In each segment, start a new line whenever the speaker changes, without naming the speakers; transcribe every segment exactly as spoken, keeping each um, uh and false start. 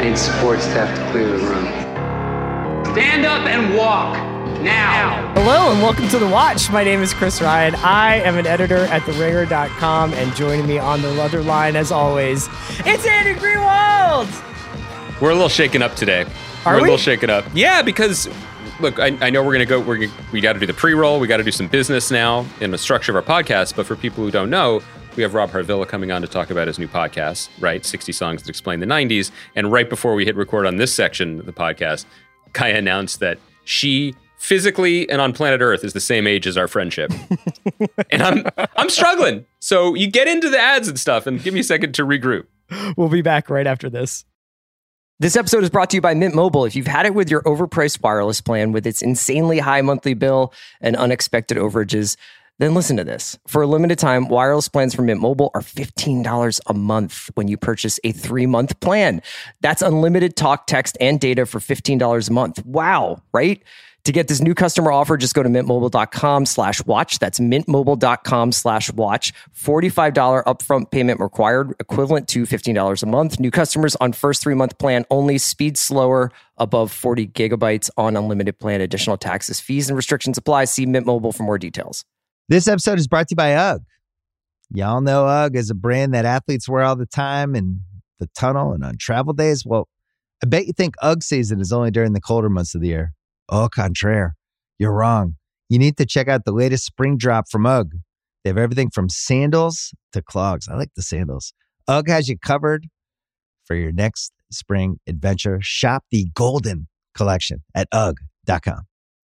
need support staff to clear the room. Stand up and walk. Now.
Hello and welcome to The Watch. My name is Chris Ryan. I am an editor at the ringer dot com, and joining me on the other line, as always, it's Andy Greenwald.
We're a little shaken up today.
Are
we're
we?
a little shaken up. Yeah, because look, I, I know we're gonna go. We're we got to do the pre-roll. We got to do some business now in the structure of our podcast. But for people who don't know, we have Rob Harvilla coming on to talk about his new podcast, right? sixty songs that explain the nineties. And right before we hit record on this section of the podcast, Kaya announced that she physically and on planet Earth is the same age as our friendship. And I'm I'm struggling. So you get into the ads and stuff and give me a second to regroup.
We'll be back right after this.
This episode is brought to you by Mint Mobile. If you've had it with your overpriced wireless plan with its insanely high monthly bill and unexpected overages, then listen to this. For a limited time, wireless plans from Mint Mobile are fifteen dollars a month when you purchase a three-month plan. That's unlimited talk, text, and data for fifteen dollars a month. Wow, right? To get this new customer offer, just go to mintmobile.com slash watch. That's mintmobile.com slash watch. forty-five dollars upfront payment required, equivalent to fifteen dollars a month. New customers on first three-month plan only. Speed slower, above forty gigabytes on unlimited plan. Additional taxes, fees, and restrictions apply. See Mint Mobile for more details.
This episode is brought to you by UGG. Y'all know UGG is a brand that athletes wear all the time in the tunnel and on travel days. Well, I bet you think UGG season is only during the colder months of the year. Au contraire, you're wrong. You need to check out the latest spring drop from UGG. They have everything from sandals to clogs. I like the sandals. UGG has you covered for your next spring adventure. Shop the Golden Collection at U G G dot com.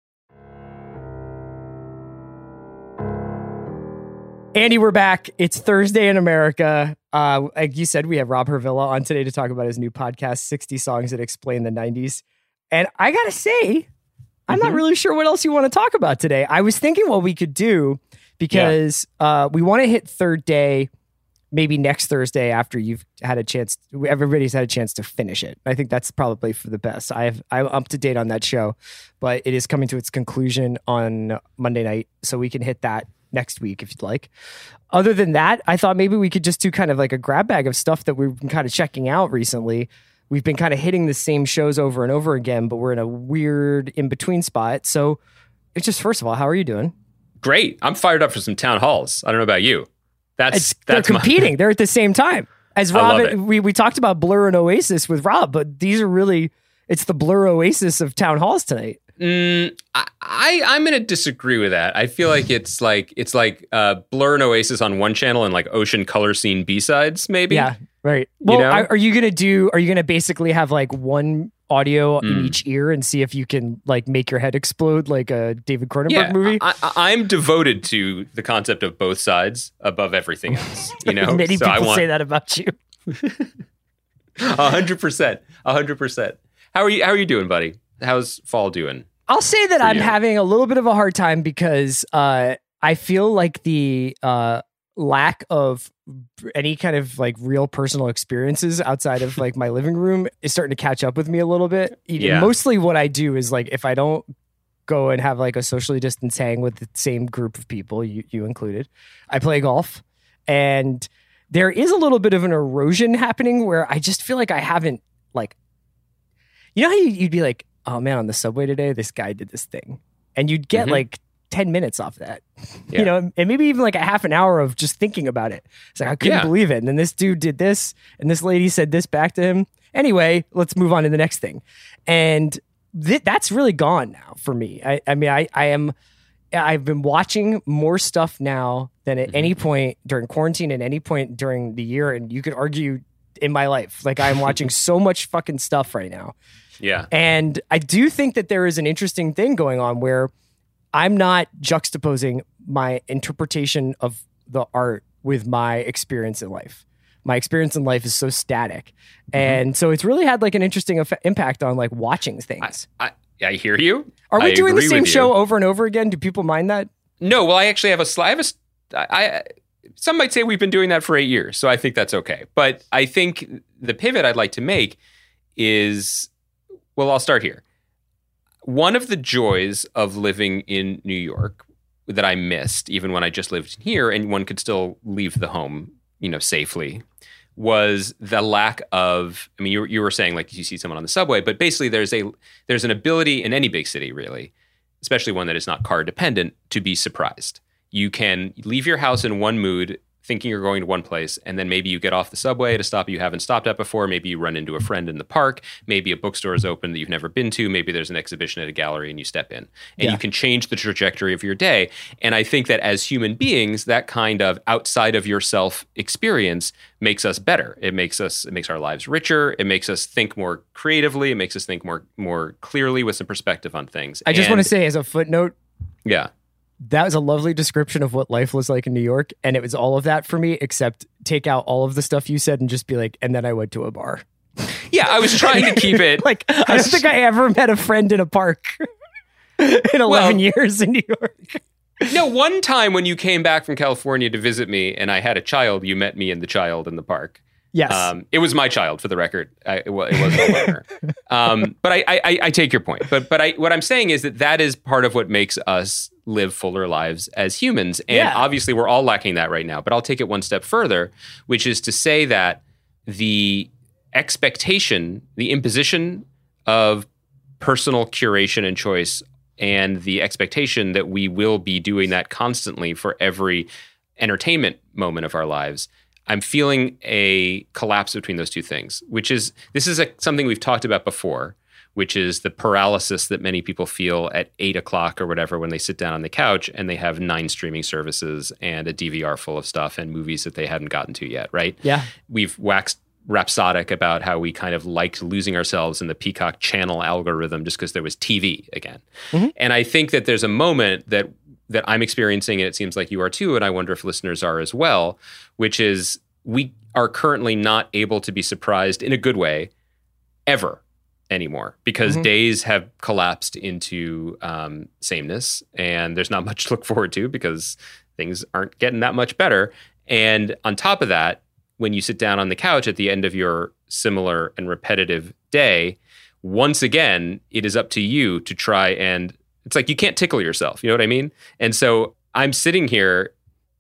Andy, we're back. It's Thursday in America. Uh, like you said, we have Rob Harvilla on today to talk about his new podcast, sixty songs that explain the nineties. And I got to say, I'm mm-hmm. not really sure what else you want to talk about today. I was thinking what we could do, because yeah. uh, we want to hit third day, maybe next Thursday after you've had a chance, everybody's had a chance to finish it. I think that's probably for the best. I have, I'm up to date on that show, but it is coming to its conclusion on Monday night. So we can hit that next week if you'd like. Other than that, I thought maybe we could just do kind of like a grab bag of stuff that we've been kind of checking out recently. We've been kind of hitting the same shows over and over again, but we're in a weird in-between spot. So it's just, first of all, how are you doing?
Great. I'm fired up for some town halls. I don't know about you. That's,
it's,
that's
they're competing.
My...
They're at the same time. As Rob, we, we talked about Blur and Oasis with Rob, but these are really, it's the Blur Oasis of town halls tonight.
Mm, I, I I'm gonna disagree with that. I feel like it's like it's like uh, Blur and Oasis on one channel and like Ocean Color Scene B-sides, maybe.
Yeah, right. Well,
you know?
are, are you gonna do? Are you gonna basically have like one audio
Mm.
in each ear and see if you can like make your head explode like a David Cronenberg
yeah,
movie?
I, I, I'm devoted to the concept of both sides above everything else. You know,
Many
so
people
I want...
say that about you.
A hundred percent, a hundred percent. How are you? How are you doing, buddy? How's fall doing?
I'll say that I'm
you?
having a little bit of a hard time because uh, I feel like the uh, lack of any kind of like real personal experiences outside of like my living room is starting to catch up with me a little bit.
Yeah.
Mostly what I do is like, if I don't go and have like a socially distanced hang with the same group of people, you, you included, I play golf, and there is a little bit of an erosion happening where I just feel like I haven't like, you know how you'd be like, oh man, on the subway today, this guy did this thing. And you'd get mm-hmm. like ten minutes off that, yeah. you know, and maybe even like a half an hour of just thinking about it. It's like, I couldn't yeah. believe it. And then this dude did this, and this lady said this back to him. Anyway, let's move on to the next thing. And th- that's really gone now for me. I, I mean, I, I am, I've been watching more stuff now than at mm-hmm. any point during quarantine and any point during the year. And you could argue in my life, like I'm watching so much fucking stuff right now.
Yeah.
And I do think that there is an interesting thing going on where I'm not juxtaposing my interpretation of the art with my experience in life. My experience in life is so static. Mm-hmm. And so it's really had like an interesting eff- impact on like watching things.
I, I, I hear you.
Are we
I
doing the same
you.
show over and over again? Do people mind that?
No, well, I actually have a slide. I have a, I, some might say we've been doing that for eight years. So I think that's okay. But I think the pivot I'd like to make is, well, I'll start here. One of the joys of living in New York that I missed, even when I just lived here, and one could still leave the home, you know, safely, was the lack of, I mean, you, you were saying like you see someone on the subway, but basically there's a there's an ability in any big city, really, especially one that is not car dependent, to be surprised. You can leave your house in one mood, thinking you're going to one place, and then maybe you get off the subway at a stop you haven't stopped at before. Maybe you run into a friend in the park. Maybe a bookstore is open that you've never been to. Maybe there's an exhibition at a gallery and you step in. And
Yeah.
you can change the trajectory of your day. And I think that as human beings, that kind of outside of yourself experience makes us better. It makes us, it makes our lives richer. It makes us think more creatively. It makes us think more, more clearly with some perspective on things.
I just
And-
want to say as a footnote,
yeah.
that was a lovely description of what life was like in New York. And it was all of that for me, except take out all of the stuff you said and just be like, and then I went to a bar.
Yeah, I was trying to keep it.
Like, I don't think I ever met a friend in a park in eleven
Well-
years in New York.
No, one time when you came back from California to visit me and I had a child, you met me and the child in the park.
Yes.
Um, it was my child, for the record. I, it, wa- it wasn't a learner. um, but I, I, I take your point. But but I, what I'm saying is that that is part of what makes us live fuller lives as humans. And
Yeah.
obviously, we're all lacking that right now. But I'll take it one step further, which is to say that the expectation, the imposition of personal curation and choice, and the expectation that we will be doing that constantly for every entertainment moment of our lives, I'm feeling a collapse between those two things, which is, this is a, something we've talked about before, which is the paralysis that many people feel at eight o'clock or whatever when they sit down on the couch and they have nine streaming services and a D V R full of stuff and movies that they hadn't gotten to yet, right?
Yeah.
We've waxed rhapsodic about how we kind of liked losing ourselves in the Peacock channel algorithm just because there was T V again.
Mm-hmm.
And I think that there's a moment that that I'm experiencing, and it seems like you are too, and I wonder if listeners are as well, which is we are currently not able to be surprised in a good way ever anymore because
Mhm.
days have collapsed into um, sameness, and there's not much to look forward to because things aren't getting that much better. And on top of that, when you sit down on the couch at the end of your similar and repetitive day, once again, it is up to you to try and, it's like you can't tickle yourself. You know what I mean? And so I'm sitting here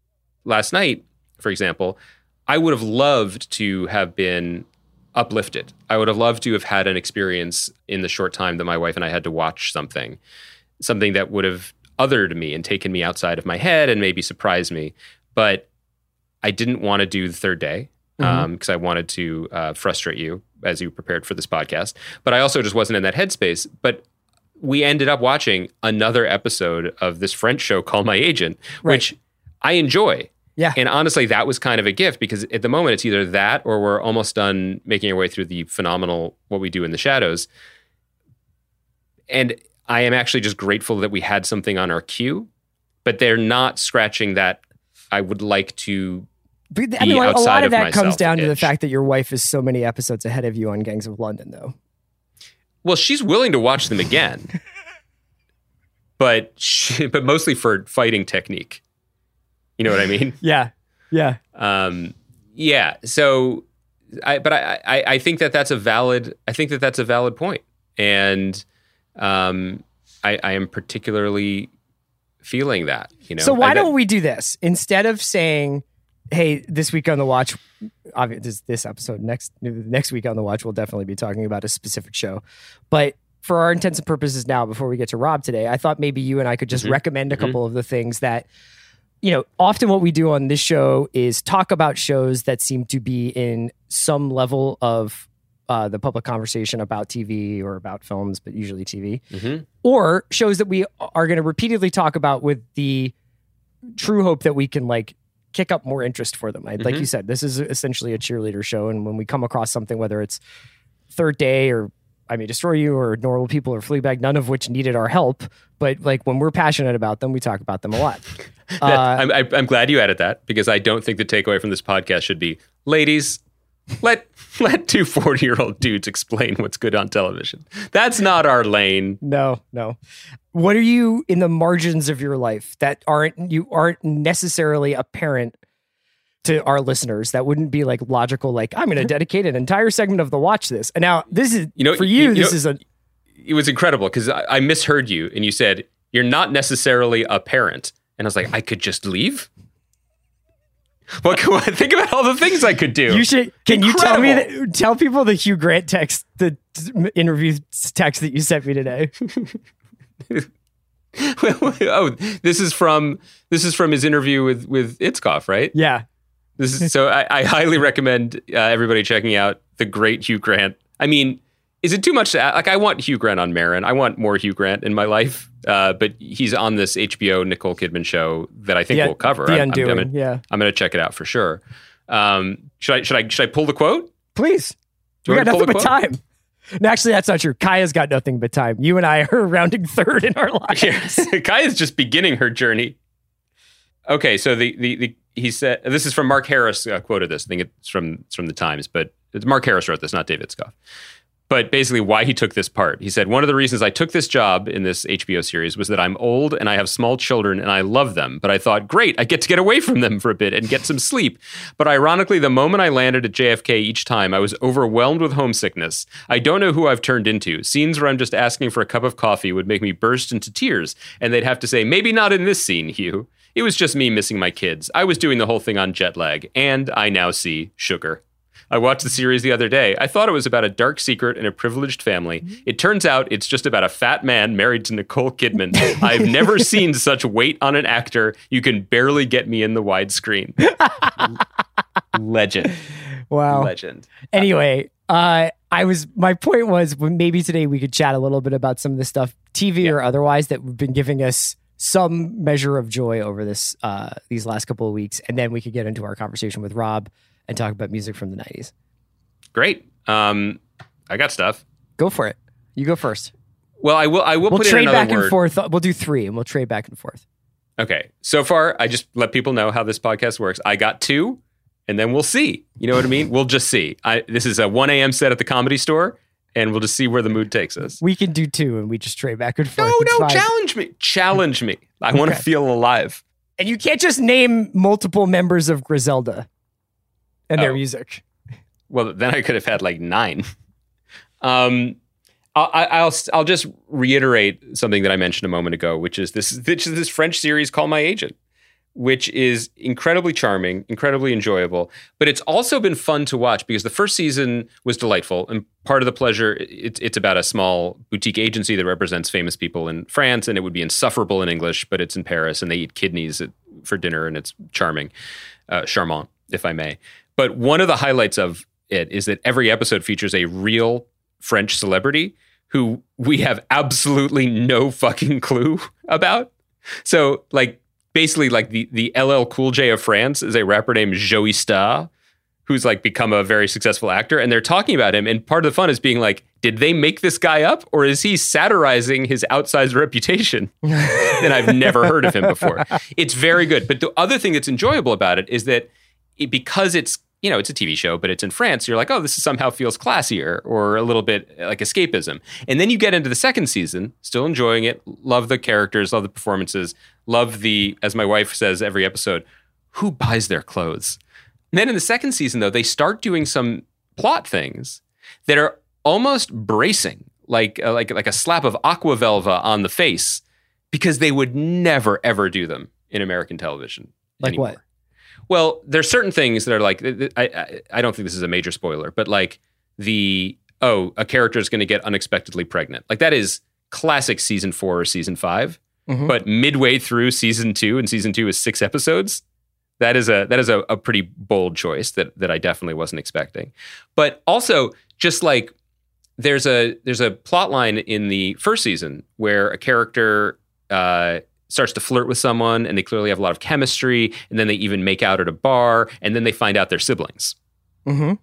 last night, for example, I would have loved to have been uplifted. I would have loved to have had an experience in the short time that my wife and I had to watch something, something that would have othered me and taken me outside of my head and maybe surprised me. But I didn't want to do the third day because um, I wanted to uh, frustrate you as you prepared for this podcast. But I also just wasn't in that headspace. But we ended up watching another episode of this French show called My Agent,
Right.
which I enjoy.
Yeah.
And honestly, that was kind of a gift because at the moment it's either that or we're almost done making our way through the phenomenal What We Do in the Shadows. And I am actually just grateful that we had something on our queue, but they're not scratching that I would like to
But, I
be
mean, like, a
outside
lot of
of
that comes
myself
down to the
itch.
fact that your wife is so many episodes ahead of you on Gangs of London, though.
Well, she's willing to watch them again, but she, but mostly for fighting technique. You know what I mean?
Yeah. Yeah.
Um, yeah. So, I but I, I I think that that's a valid. I think that that's a valid point, and um, I, I am particularly feeling that. You know.
So why
I,
don't we do this instead of saying, "Hey, this week on the Watch"? Obviously, this, this episode next next week on the Watch, we'll definitely be talking about a specific show. But for our intents and purposes, now before we get to Rob today, I thought maybe you and I could just
Mhm.
recommend a
Mhm.
couple of the things that, you know, often what we do on this show is talk about shows that seem to be in some level of uh, the public conversation about T V or about films, but usually T V.
Mhm.
Or shows that we are going to repeatedly talk about with the true hope that we can like kick up more interest for them. I, Like
Mhm.
you said, this is essentially a cheerleader show. And when we come across something, whether it's Third Day or I May Destroy You or Normal People or Fleabag, none of which needed our help. But like when we're passionate about them, we talk about them a lot.
That-
Uh,
I'm, I- I'm glad you added that because I don't think the takeaway from this podcast should be, ladies, let let two forty-year-old dudes explain what's good on television. That's not our lane.
No, no. What are you in the margins of your life that aren't you aren't necessarily apparent to our listeners? That wouldn't be like logical. Like I'm going to dedicate an entire segment of the Watch this. And now this is
You know,
for
you-
you.
you
this
know-
is a
It was incredible because I, I misheard you and you said, you're not necessarily a parent. And I was like, I could just leave? What can I think about all the things I could do?
You should. Can
Incredible.
you tell me that? Tell people the Hugh Grant text, the interview text that you sent me today.
Oh, this is from this is from his interview with with Itzkoff, right?
Yeah.
This is so. I, I highly recommend uh, everybody checking out the great Hugh Grant. I mean, is it too much to ask? Like, I want Hugh Grant on Maron. I want more Hugh Grant in my life. Uh, but he's on this H B O Nicole Kidman show that I think
The-
we'll cover.
The
I'm,
Undoing.
I'm gonna,
yeah.
I'm gonna check it out for sure. Um, should I should I should I pull the quote?
Please.
Do
We
you
got
want me to
nothing
pull
but
the
time. No, actually, that's not true. Kaya's got nothing but time. You and I are rounding third in our lives.
Yes, Kaya's just beginning her journey. Okay, so the the, the he said this is from Mark Harris uh, quoted this. I think it's from it's from the Times, but it's Mark Harris wrote this, not David Scoff. But basically, why he took this part. He said, one of the reasons I took this job in this H B O series was that I'm old and I have small children and I love them. But I thought, great, I get to get away from them for a bit and get some sleep. But ironically, the moment I landed at J F K each time, I was overwhelmed with homesickness. I don't know who I've turned into. Scenes where I'm just asking for a cup of coffee would make me burst into tears. And they'd have to say, maybe not in this scene, Hugh. It was just me missing my kids. I was doing the whole thing on jet lag. And I now see sugar. I watched the series the other day. I thought it was about a dark secret and a privileged family. It turns out it's just about a fat man married to Nicole Kidman. I've never seen such weight on an actor. You can barely get me in the widescreen. Legend.
Wow.
Legend.
Anyway, uh, I was my point was well, maybe today we could chat a little bit about some of the stuff, T V
Yeah.
or otherwise, that have been giving us some measure of joy over this uh, these last couple of weeks, and then we could get into our conversation with Rob and talk about music from the nineties.
Great. Um, I got stuff.
Go for it. You go first.
Well, I will. I will
We'll
put in
trade
another
back
word.
and forth. We'll do three, and we'll trade back and forth.
Okay. So far, I just let people know how this podcast works. I got two, and then we'll see. You know what I mean? We'll just see. I, this is a one a.m. set at the Comedy Store, and we'll just see where the mood takes us.
We can do two, and we just trade back and forth.
No,
It's
no,
fine.
challenge me. Challenge me. I want to
Okay.
feel alive.
And you can't just name multiple members of Griselda and their
Oh.
music.
Well, then I could have had like nine. Um, I, I'll I'll just reiterate something that I mentioned a moment ago, which is this which is this French series called My Agent, which is incredibly charming, incredibly enjoyable. But it's also been fun to watch because the first season was delightful, and part of the pleasure it's it's about a small boutique agency that represents famous people in France, and it would be insufferable in English, but it's in Paris, and they eat kidneys at, for dinner, and it's charming, uh, charmant, if I may. But one of the highlights of it is that every episode features a real French celebrity who we have absolutely no fucking clue about. So, like, basically, like the, the L L Cool J of France is a rapper named Joey Star, who's like become a very successful actor. And they're talking about him. And part of the fun is being like, did they make this guy up or is he satirizing his outsized reputation? And I've never heard of him before. It's very good. But the other thing that's enjoyable about it is that it, because it's, you know, it's a T V show, but it's in France. You're like, oh, this is somehow feels classier or a little bit like escapism. And then you get into the second season, still enjoying it, love the characters, love the performances, love the, as my wife says every episode, who buys their clothes? And then in the second season, though, they start doing some plot things that are almost bracing, like uh, like like a slap of aqua velva on the face, because they would never ever do them in American television.
Like
anymore.
what?
Well, there's certain things that are like, I, I I don't think this is a major spoiler, but like the, oh, a character is going to get unexpectedly pregnant. Like that is classic season four or season five,
Mhm.
but midway through season two, and season two is six episodes. That is a that is a, a pretty bold choice that that I definitely wasn't expecting. But also, just like there's a there's a plot line in the first season where a character uh, starts to flirt with someone, and they clearly have a lot of chemistry, and then they even make out at a bar, and then they find out they're siblings.
Mm-hmm.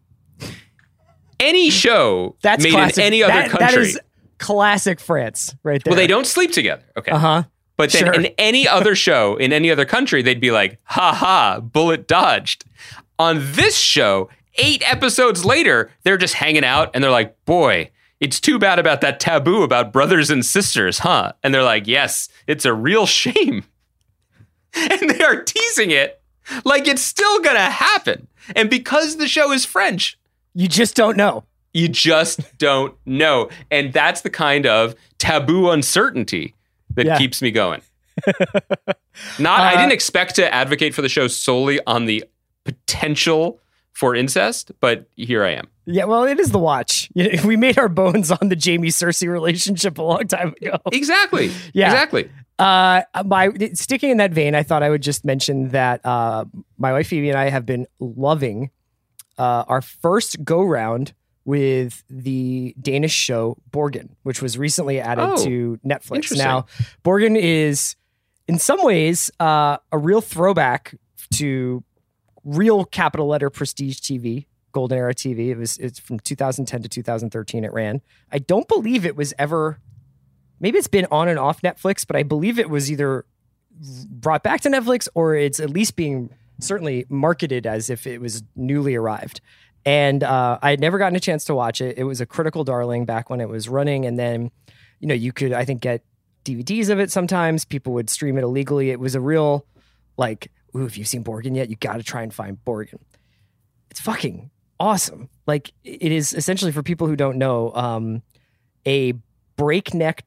Any show
That's
made
classic.
in any other
That-
country,
That is classic France right there.
well, they don't sleep together. Okay,
Uh huh.
but then
sure.
in any other show in any other country, they'd be like, "Ha ha, bullet dodged." On this show, eight episodes later, they're just hanging out, and they're like, "Boy, it's too bad about that taboo about brothers and sisters, huh?" And they're like, "Yes, it's a real shame." And they are teasing it like it's still gonna happen. And because the show is French,
You just don't know.
you just don't know. And that's the kind of taboo uncertainty that
Yeah.
keeps me going. Not, I
Uh,
didn't expect to advocate for the show solely on the potential for incest, but here I am.
Yeah, well, it is The Watch. You know, we made our bones on the Jamie Cersei relationship a long time ago.
Exactly.
Yeah.
Exactly.
Uh, my sticking in that vein, I thought I would just mention that uh, my wife Phoebe and I have been loving uh, our first go round with the Danish show Borgen, which was recently added
Oh,
to Netflix.
interesting.
Now, Borgen is in some ways uh, a real throwback to real capital letter prestige T V, Golden Era T V. It was it's from two thousand ten to two thousand thirteen. It ran. I don't believe it was ever. Maybe it's been on and off Netflix, but I believe it was either brought back to Netflix or it's at least being certainly marketed as if it was newly arrived. And uh, I had never gotten a chance to watch it. It was a critical darling back when it was running. And then, you know, you could, I think, get D V Ds of it sometimes. People would stream it illegally. It was a real, like, ooh, if you've seen Borgen yet, you got to try and find Borgen. It's fucking awesome. Like, it is essentially, for people who don't know, um, a breakneck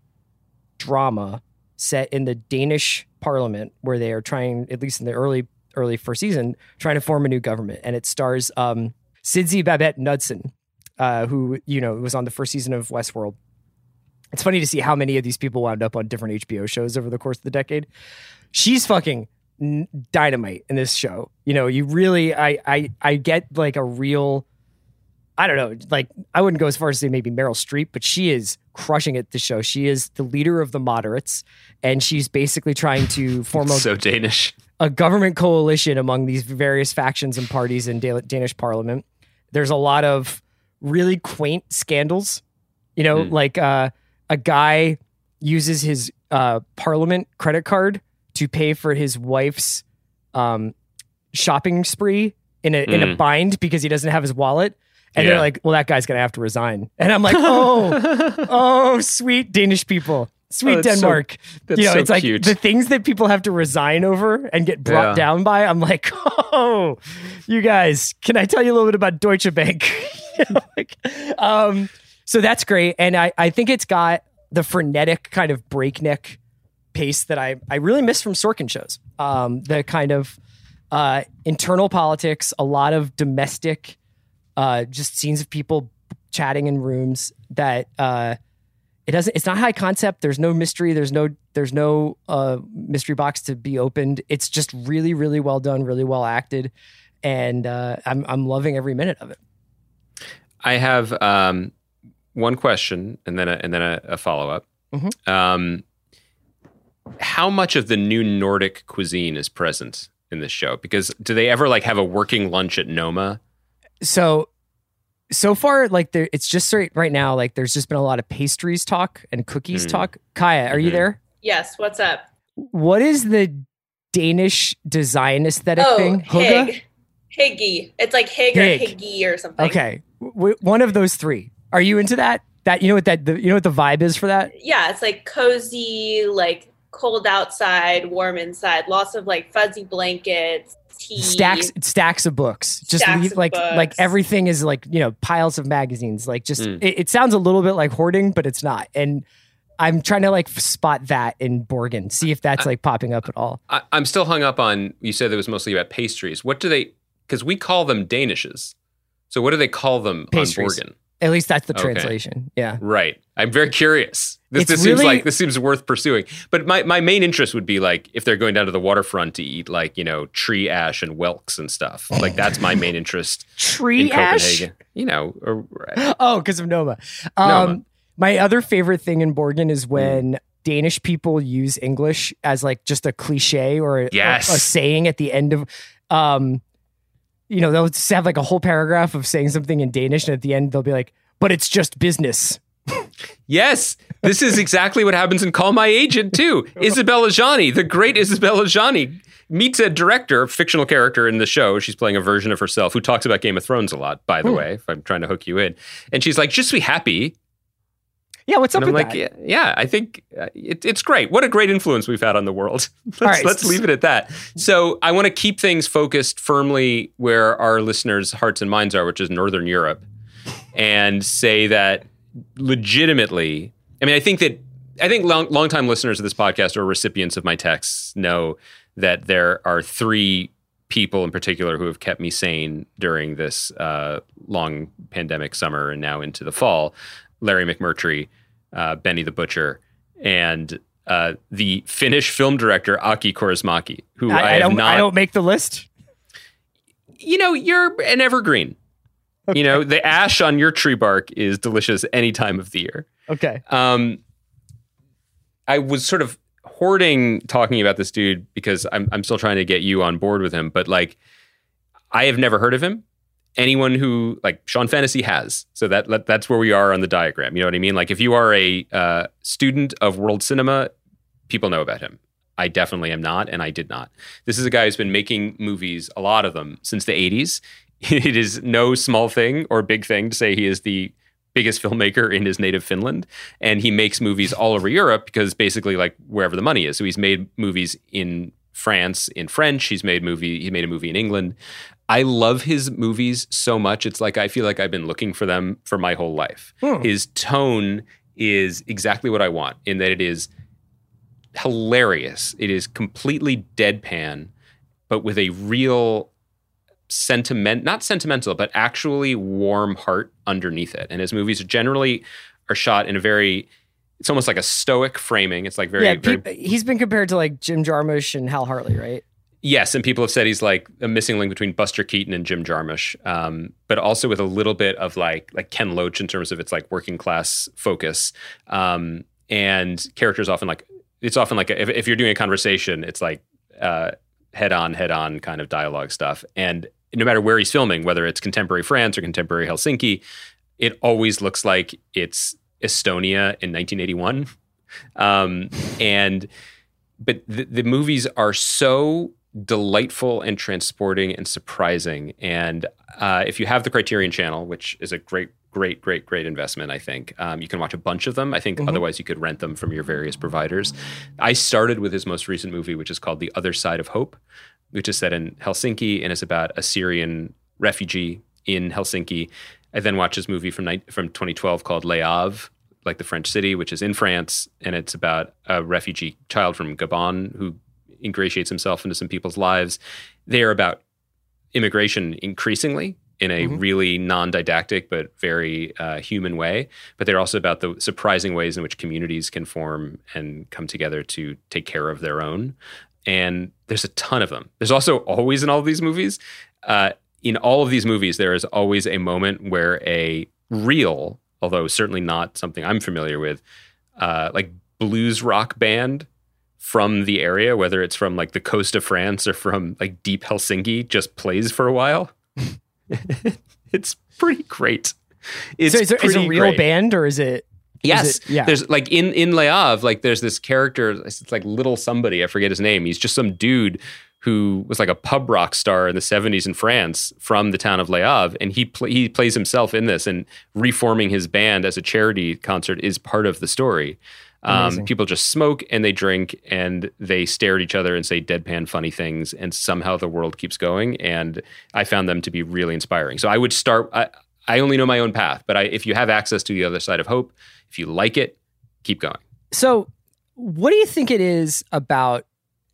drama set in the Danish parliament where they are trying, at least in the early early first season, trying to form a new government. And it stars um, Sidney Babette Knudsen, uh, who, you know, was on the first season of Westworld. It's funny to see how many of these people wound up on different H B O shows over the course of the decade. She's fucking n- dynamite in this show. You know, you really, I, I, I get like a real, I don't know, like I wouldn't go as far as to say maybe Meryl Streep, but she is crushing it. The show. She is the leader of the moderates, and she's basically trying to form a,
So Danish.
a government coalition among these various factions and parties in Da- Danish parliament. There's a lot of really quaint scandals, you know,
Mm.
like uh, a guy uses his uh, parliament credit card to pay for his wife's um, shopping spree in a in a
Mm.
bind because he doesn't have his wallet. And
Yeah.
they're like, well, that guy's going to have to resign. And I'm like, oh, oh, sweet Danish people. Sweet
Oh, that's so-
Denmark.
that's
you know,
so
it's like
cute.
the things that people have to resign over and get brought
Yeah.
down by. I'm like, oh, you guys, can I tell you a little bit about Deutsche Bank? You know, like, um, so that's great. And I, I think it's got the frenetic kind of breakneck pace that I, I really miss from Sorkin shows. Um, the kind of uh, internal politics, a lot of domestic uh, just scenes of people chatting in rooms that uh, it doesn't, it's not high concept. There's no mystery. There's no, there's no uh, mystery box to be opened. It's just really, really well done, really well acted. And uh, I'm, I'm loving every minute of it.
I have um, one question and then a, and then a, a follow up.
Mhm.
Um, how much of the new Nordic cuisine is present in this show? Because do they ever like have a working lunch at Noma?
So, so far, like there, it's just right, right now, like there's just been a lot of pastries talk and cookies
Mm.
talk. Kaya, are you
Mhm.
there?
Yes, what's up?
What is the Danish design aesthetic
Oh,
thing? Hygge?
Hig. Higgy. It's like Hig or
Hig.
Higgy or something.
Okay, w- one of those three. Are you into that? That you know what that the, you know what the vibe is for that?
Yeah, it's like cozy, like cold outside, warm inside, lots of like fuzzy blankets, tea.
Stacks stacks of books. Just
Stacks
leave,
of
like
books.
like everything is like, you know, piles of magazines. Like just
Mm.
it, it sounds a little bit like hoarding, but it's not. And I'm trying to like spot that in Borgen. See if that's like popping up at all.
I, I'm still hung up on, you said it was mostly about pastries. What do they, because we call them Danishes. So what do they call them
Pastries.
on Borgen?
At least that's the
Okay.
translation. Yeah.
Right. I'm very curious. This,
It's
this seems
really-
like this seems worth pursuing. But my, my main interest would be like if they're going down to the waterfront to eat like, you know, tree ash and whelks and stuff. Like that's my main interest
Tree
in
ash.
Copenhagen. You know, or,
Oh, because of Noma. Um,
Noma.
My other favorite thing in Borgen is when Danish people use English as like just a cliche or a,
Yes.
a, a saying at the end of, um, you know, they'll just have like a whole paragraph of saying something in Danish, and at the end they'll be like, "But it's just business."
yes, this is exactly what happens in Call My Agent too. Isabella Gianni, the great Isabella Gianni, meets a director, a fictional character in the show. She's playing a version of herself who talks about Game of Thrones a lot, by the
Hmm.
way, if I'm trying to hook you in. And she's like, just be happy.
Yeah, what's up
And I'm
with
like,
that?
yeah, yeah, I think uh, it, it's great. What a great influence we've had on the world. let's,
right.
let's leave it at that. So I want to keep things focused firmly where our listeners' hearts and minds are, which is Northern Europe, and say that legitimately, I mean, I think that, I think long, longtime listeners of this podcast or recipients of my texts know that there are three people in particular who have kept me sane during this uh, long pandemic summer and now into the fall. Larry McMurtry, uh, Benny the Butcher, and uh, the Finnish film director Aki Kaurismäki, who I,
I, I
have
don't,
not.
I don't make the list.
You know, you're an evergreen. Okay. You know, the ash on your tree bark is delicious any time of the year.
Okay.
Um, I was sort of hoarding talking about this dude because I'm I'm still trying to get you on board with him, but like, I have never heard of him. Anyone who like Sean Fennessy has, so that that's where we are on the diagram. You know what I mean? Like, if you are a uh, student of world cinema, people know about him. I definitely am not, and I did not. This is a guy who's been making movies, a lot of them, since the eighties. It is no small thing or big thing to say he is the biggest filmmaker in his native Finland, and he makes movies all over Europe because basically, like, wherever the money is. So he's made movies in France in French. He's made movie. He made a movie in England. I love his movies so much. It's like I feel like I've been looking for them for my whole life. Hmm. His tone is exactly what I want, in that it is hilarious. It is completely deadpan, but with a real sentiment, not sentimental, but actually warm heart underneath it. And his movies generally are shot in a very, it's almost like a stoic framing. It's like very,
yeah,
very
pe- he's been compared to like Jim Jarmusch and Hal Hartley, right?
Yes, and people have said he's like a missing link between Buster Keaton and Jim Jarmusch, um, but also with a little bit of like like Ken Loach in terms of its like working class focus. Um, and characters often like it's often like a, if, if you're doing a conversation, it's like uh, head on, head on kind of dialogue stuff. And no matter where he's filming, whether it's contemporary France or contemporary Helsinki, it always looks like it's Estonia in nineteen eighty-one. Um, and but the, the movies are so delightful and transporting and surprising. And uh, if you have the Criterion Channel, which is a great, great, great, great investment, I think, um, you can watch a bunch of them. I think mm-hmm. otherwise you could rent them from your various providers. I started with his most recent movie, which is called The Other Side of Hope, which is set in Helsinki and is about a Syrian refugee in Helsinki. I then watched his movie from from twenty twelve called Le Havre, like the French city, which is in France, and it's about a refugee child from Gabon who ingratiates himself into some people's lives. They are about immigration increasingly in a mm-hmm. really non-didactic but very uh, human way. But they're also about the surprising ways in which communities can form and come together to take care of their own. And there's a ton of them. There's also always in all of these movies, uh, in all of these movies, there is always a moment where a real, although certainly not something I'm familiar with, uh, like blues rock band from the area, whether it's from like the coast of France or from like deep Helsinki, just plays for a while. It's pretty great. It's
so is, there, is it a real
great.
band or is it?
Yes.
Is it, yeah.
There's like in, in Le Havre, like there's this character, it's like little somebody, I forget his name. He's just some dude who was like a pub rock star in the seventies in France from the town of Le Havre. And he pl- he plays himself in this, and reforming his band as a charity concert is part of the story. Um, people just smoke and they drink and they stare at each other and say deadpan funny things, and somehow the world keeps going. And I found them to be really inspiring. So I would start, I, I only know my own path, but I, if you have access to The Other Side of Hope, if you like it, keep going.
So what do you think it is about,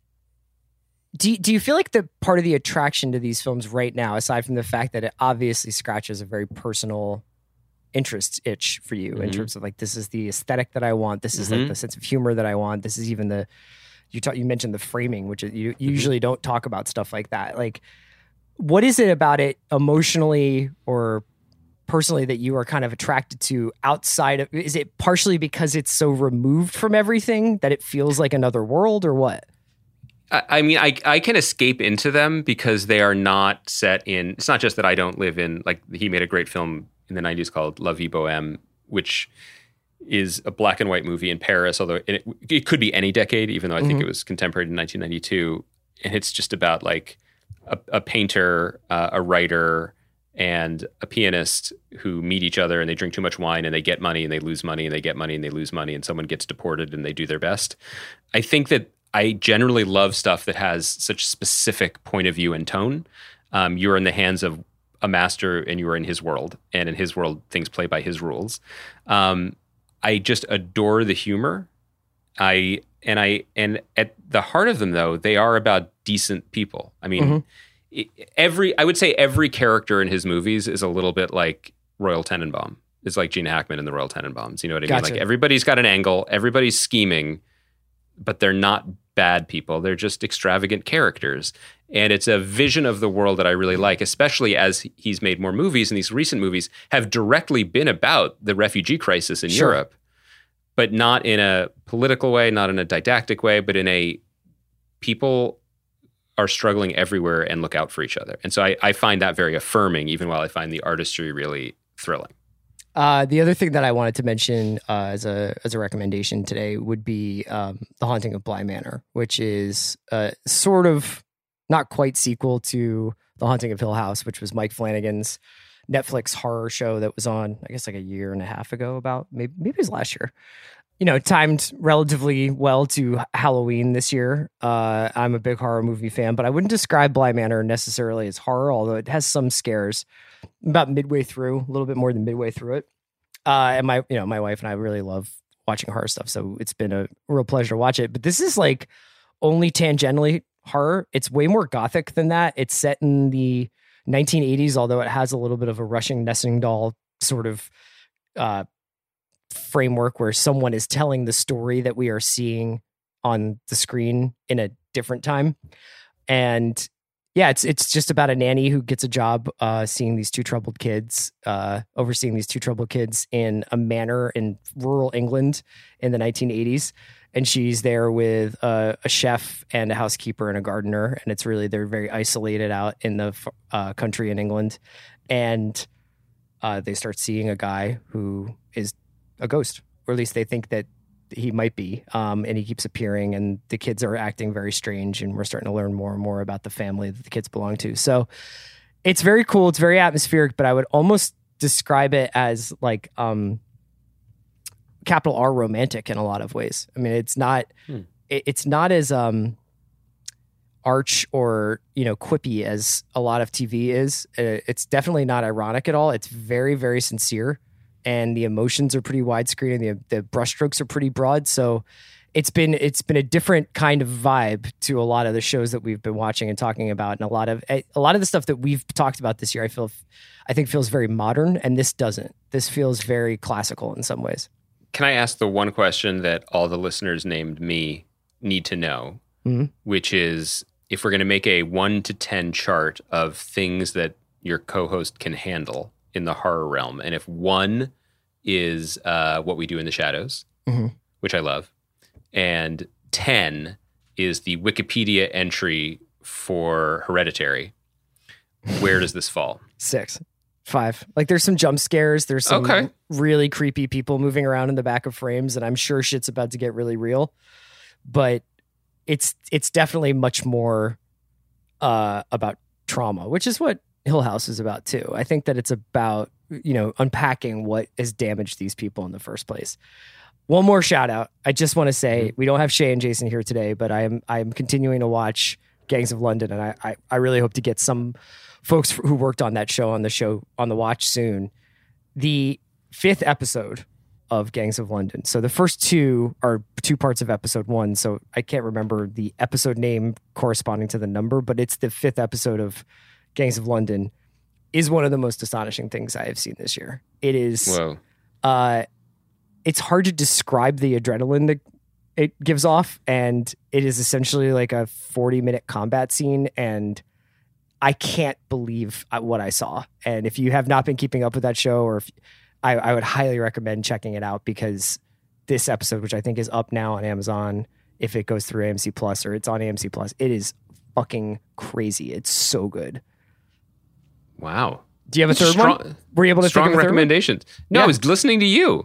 do, do you feel like the part of the attraction to these films right now, aside from the fact that it obviously scratches a very personal interest itch for you mm-hmm. in terms of like, this is the aesthetic that I want, this is mm-hmm. like the sense of humor that I want, this is even the, you talk, you mentioned the framing, which is, you, you mm-hmm. usually don't talk about stuff like that. Like, what is it about it emotionally or personally that you are kind of attracted to outside of, is it partially because it's so removed from everything that it feels like another world, or what?
I, I mean, I, I can escape into them because they are not set in, it's not just that I don't live in, like he made a great film in the nineties called La Vie Bohème, which is a black and white movie in Paris, although it, it could be any decade, even though I mm-hmm. think it was contemporary in nineteen ninety-two. And it's just about like a, a painter, uh, a writer, and a pianist who meet each other and they drink too much wine and they get money and they lose money and they get money and they lose money and someone gets deported and they do their best. I think that I generally love stuff that has such specific point of view and tone. Um, you're in the hands of a master and you are in his world, and in his world, things play by his rules. Um, I just adore the humor. I, and I, and at the heart of them though, they are about decent people. I mean, mm-hmm. every I would say every character in his movies is a little bit like Royal Tenenbaum. It's like Gene Hackman in the Royal Tenenbaums. You know what I
Gotcha.
mean? Like everybody's got an angle, everybody's scheming, but they're not bad people. They're just extravagant characters. And it's a vision of the world that I really like, especially as he's made more movies, and these recent movies have directly been about the refugee crisis in
Sure.
Europe, but not in a political way, not in a didactic way, but in a people are struggling everywhere and look out for each other. And so I, I find that very affirming, even while I find the artistry really thrilling.
Uh, the other thing that I wanted to mention uh, as a as a recommendation today would be um, The Haunting of Bly Manor, which is uh, sort of not quite sequel to The Haunting of Hill House, which was Mike Flanagan's Netflix horror show that was on, I guess, like a year and a half ago. About maybe maybe it was last year. You know, timed relatively well to Halloween this year. Uh, I'm a big horror movie fan, but I wouldn't describe Bly Manor necessarily as horror, although it has some scares. About midway through, a little bit more than midway through it. Uh, and my, you know, my wife and I really love watching horror stuff, so it's been a real pleasure to watch it. But this is like only tangentially horror. It's way more gothic than that. It's set in the nineteen eighties, although it has a little bit of a Russian nesting doll sort of uh, framework where someone is telling the story that we are seeing on the screen in a different time. And yeah, it's it's just about a nanny who gets a job uh, seeing these two troubled kids, uh, overseeing these two troubled kids in a manor in rural England in the nineteen eighties. And she's there with uh, a chef and a housekeeper and a gardener. And it's really, they're very isolated out in the uh, country in England. And uh, they start seeing a guy who is a ghost, or at least they think that he might be. Um, and he keeps appearing, and the kids are acting very strange. And we're starting to learn more and more about the family that the kids belong to. So it's very cool. It's very atmospheric, but I would almost describe it as like, um, capital R romantic in a lot of ways. I mean, it's not, hmm. it, it's not as, um, arch or, you know, quippy as a lot of T V is. Uh, it's definitely not ironic at all. It's very, very sincere, and the emotions are pretty widescreen, and the, the brushstrokes are pretty broad. So it's been, it's been a different kind of vibe to a lot of the shows that we've been watching and talking about. And a lot of, a lot of the stuff that we've talked about this year, I feel, I think feels very modern, and this doesn't. This feels very classical in some ways.
Can I ask the one question that all the listeners named me need to know, mm-hmm. which is, if we're going to make a one to ten chart of things that your co-host can handle in the horror realm, and if one is uh, What We Do in the Shadows, mm-hmm. which I love, and ten is the Wikipedia entry for Hereditary, where does this fall?
Six. Five. Like, there's some jump scares. There's some
okay.
really creepy people moving around in the back of frames, and I'm sure shit's about to get really real. But it's it's definitely much more uh, about trauma, which is what Hill House is about too. I think that it's about, you know, unpacking what has damaged these people in the first place. One more shout out. I just want to say, we don't have Shay and Jason here today, but I am I am continuing to watch Gangs of London, and I I, I really hope to get some folks who worked on that show on the show on the watch soon. The fifth episode of Gangs of London. So the first two are two parts of episode one. So I can't remember the episode name corresponding to the number, but it's the fifth episode of Gangs of London. Is one of the most astonishing things I have seen this year. It is,
Whoa.
uh, it's hard to describe the adrenaline that it gives off. And it is essentially like a forty minute combat scene, and I can't believe what I saw. And if you have not been keeping up with that show, or if I, I would highly recommend checking it out, because this episode, which I think is up now on Amazon, if it goes through A M C Plus, or it's on A M C Plus, it is fucking crazy. It's so good.
Wow.
Do you have a third
strong,
one? Were you able to
strong
think of a third
recommendations?
one?
No,
yeah.
I was listening to you.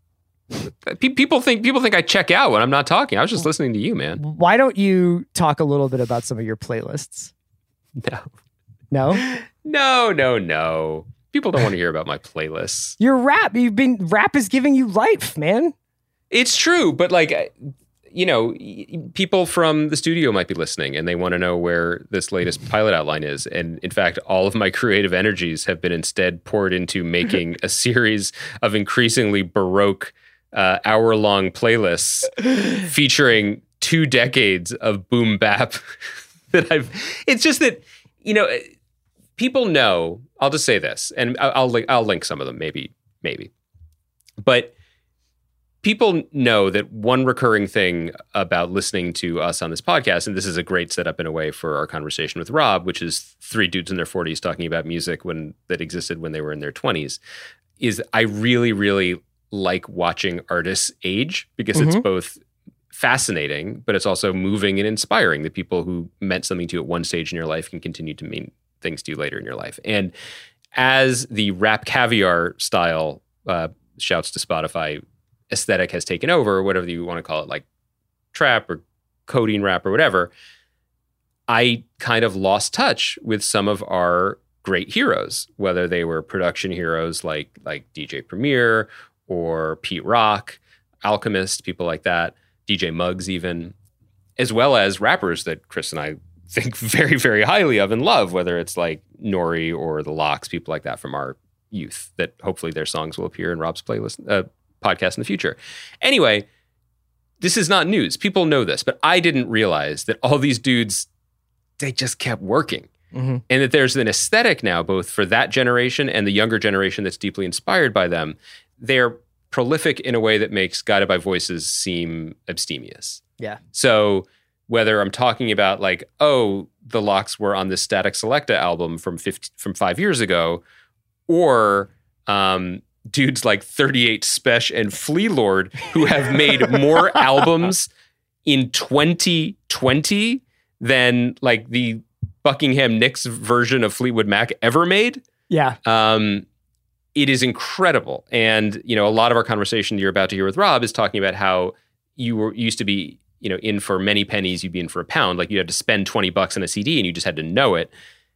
People think people think I check out when I'm not talking. I was just listening to you, man.
Why don't you talk a little bit about some of your playlists?
No.
No?
No, no, no. People don't want to hear about my playlists.
Your rap, you've been rap is giving you life, man.
It's true, but like, you know, people from the studio might be listening, and they want to know where this latest pilot outline is. And in fact, all of my creative energies have been instead poured into making a series of increasingly Baroque uh, hour-long playlists featuring two decades of boom bap that I've. It's just that you know, people know, I'll just say this, and I'll, I'll, link, I'll link some of them, maybe, maybe. But people know that one recurring thing about listening to us on this podcast, and this is a great setup in a way for our conversation with Rob, which is three dudes in their forties talking about music when that existed when they were in their twenties, is I really, really like watching artists age because mm-hmm. it's both fascinating, but it's also moving and inspiring. The people who meant something to you at one stage in your life can continue to mean things to you later in your life. And as the rap caviar style, uh, shouts to Spotify, aesthetic has taken over, whatever you want to call it, like trap or codeine rap or whatever, I kind of lost touch with some of our great heroes, whether they were production heroes like like D J Premier or Pete Rock, Alchemist, people like that, D J Muggs even, as well as rappers that Chris and I think very, very highly of and love, whether it's like Nori or The Lox, people like that from our youth, that hopefully their songs will appear in Rob's playlist uh, podcast in the future. Anyway, this is not news. People know this, but I didn't realize that all these dudes, they just kept working. Mm-hmm. And that there's an aesthetic now, both for that generation and the younger generation that's deeply inspired by them. They're prolific in a way that makes Guided by Voices seem abstemious.
Yeah.
So whether I'm talking about like, oh, the Lox were on this Static Selecta album from fifty, from five years ago, or um, dudes like thirty-eight Spesh and Flea Lord who have made more albums in twenty twenty than like the Buckingham Nicks version of Fleetwood Mac ever made.
Yeah.
Um, it is incredible. And, you know, a lot of our conversation you're about to hear with Rob is talking about how you were used to be, you know, in for many pennies, you'd be in for a pound. Like you had to spend twenty bucks on a C D and you just had to know it.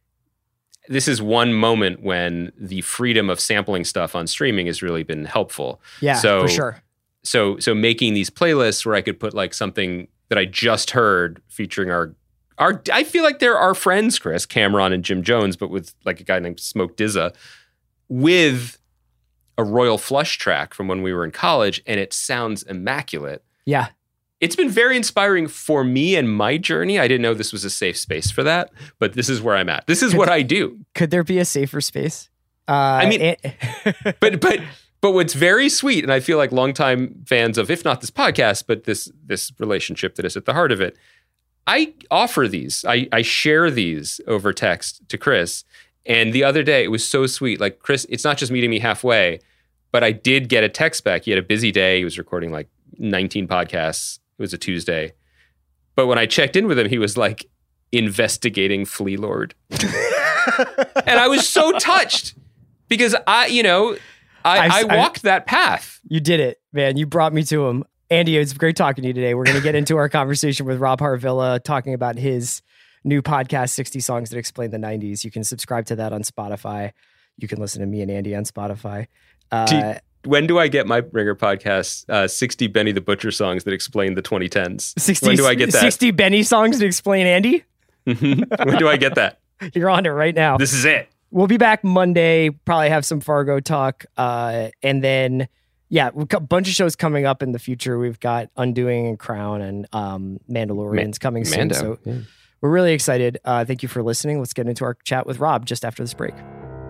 This is one moment when the freedom of sampling stuff on streaming has really been helpful.
Yeah,
so,
for sure.
So, so making these playlists where I could put like something that I just heard featuring our, our, I feel like they're our friends, Chris, Cameron and Jim Jones, but with like a guy named Smoke Dizza, with a Royal Flush track from when we were in college, and it sounds immaculate.
Yeah.
It's been very inspiring for me and my journey. I didn't know this was a safe space for that, but this is where I'm at. This is
could,
what I do.
Could there be a safer space? Uh,
I mean,
it,
but but but what's very sweet, and I feel like longtime fans of, if not this podcast, but this this relationship that is at the heart of it, I offer these. I, I share these over text to Chris. And the other day, it was so sweet. Like, Chris, it's not just meeting me halfway, but I did get a text back. He had a busy day. He was recording like nineteen podcasts. It was a Tuesday. But when I checked in with him, he was like investigating Flea Lord. And I was so touched because I, you know, I, I, I walked I, that path.
You did it, man. You brought me to him. Andy, it's great talking to you today. We're going to get into our conversation with Rob Harvilla, talking about his new podcast, sixty Songs That Explain the nineties. You can subscribe to that on Spotify. You can listen to me and Andy on Spotify. Uh,
do, when do I get my Ringer podcast, uh, sixty Benny the Butcher songs that explain the twenty tens?
sixty,
when do I get that?
sixty Benny songs to explain Andy?
When do I get that?
You're on it right now.
This is it.
We'll be back Monday, probably have some Fargo talk. Uh, and then, yeah, we've got a bunch of shows coming up in the future. We've got Undoing and Crown and um, Mandalorian's Ma- coming
Mando,
soon. So
yeah.
We're really excited. Uh, thank you for listening. Let's get into our chat with Rob just after this break.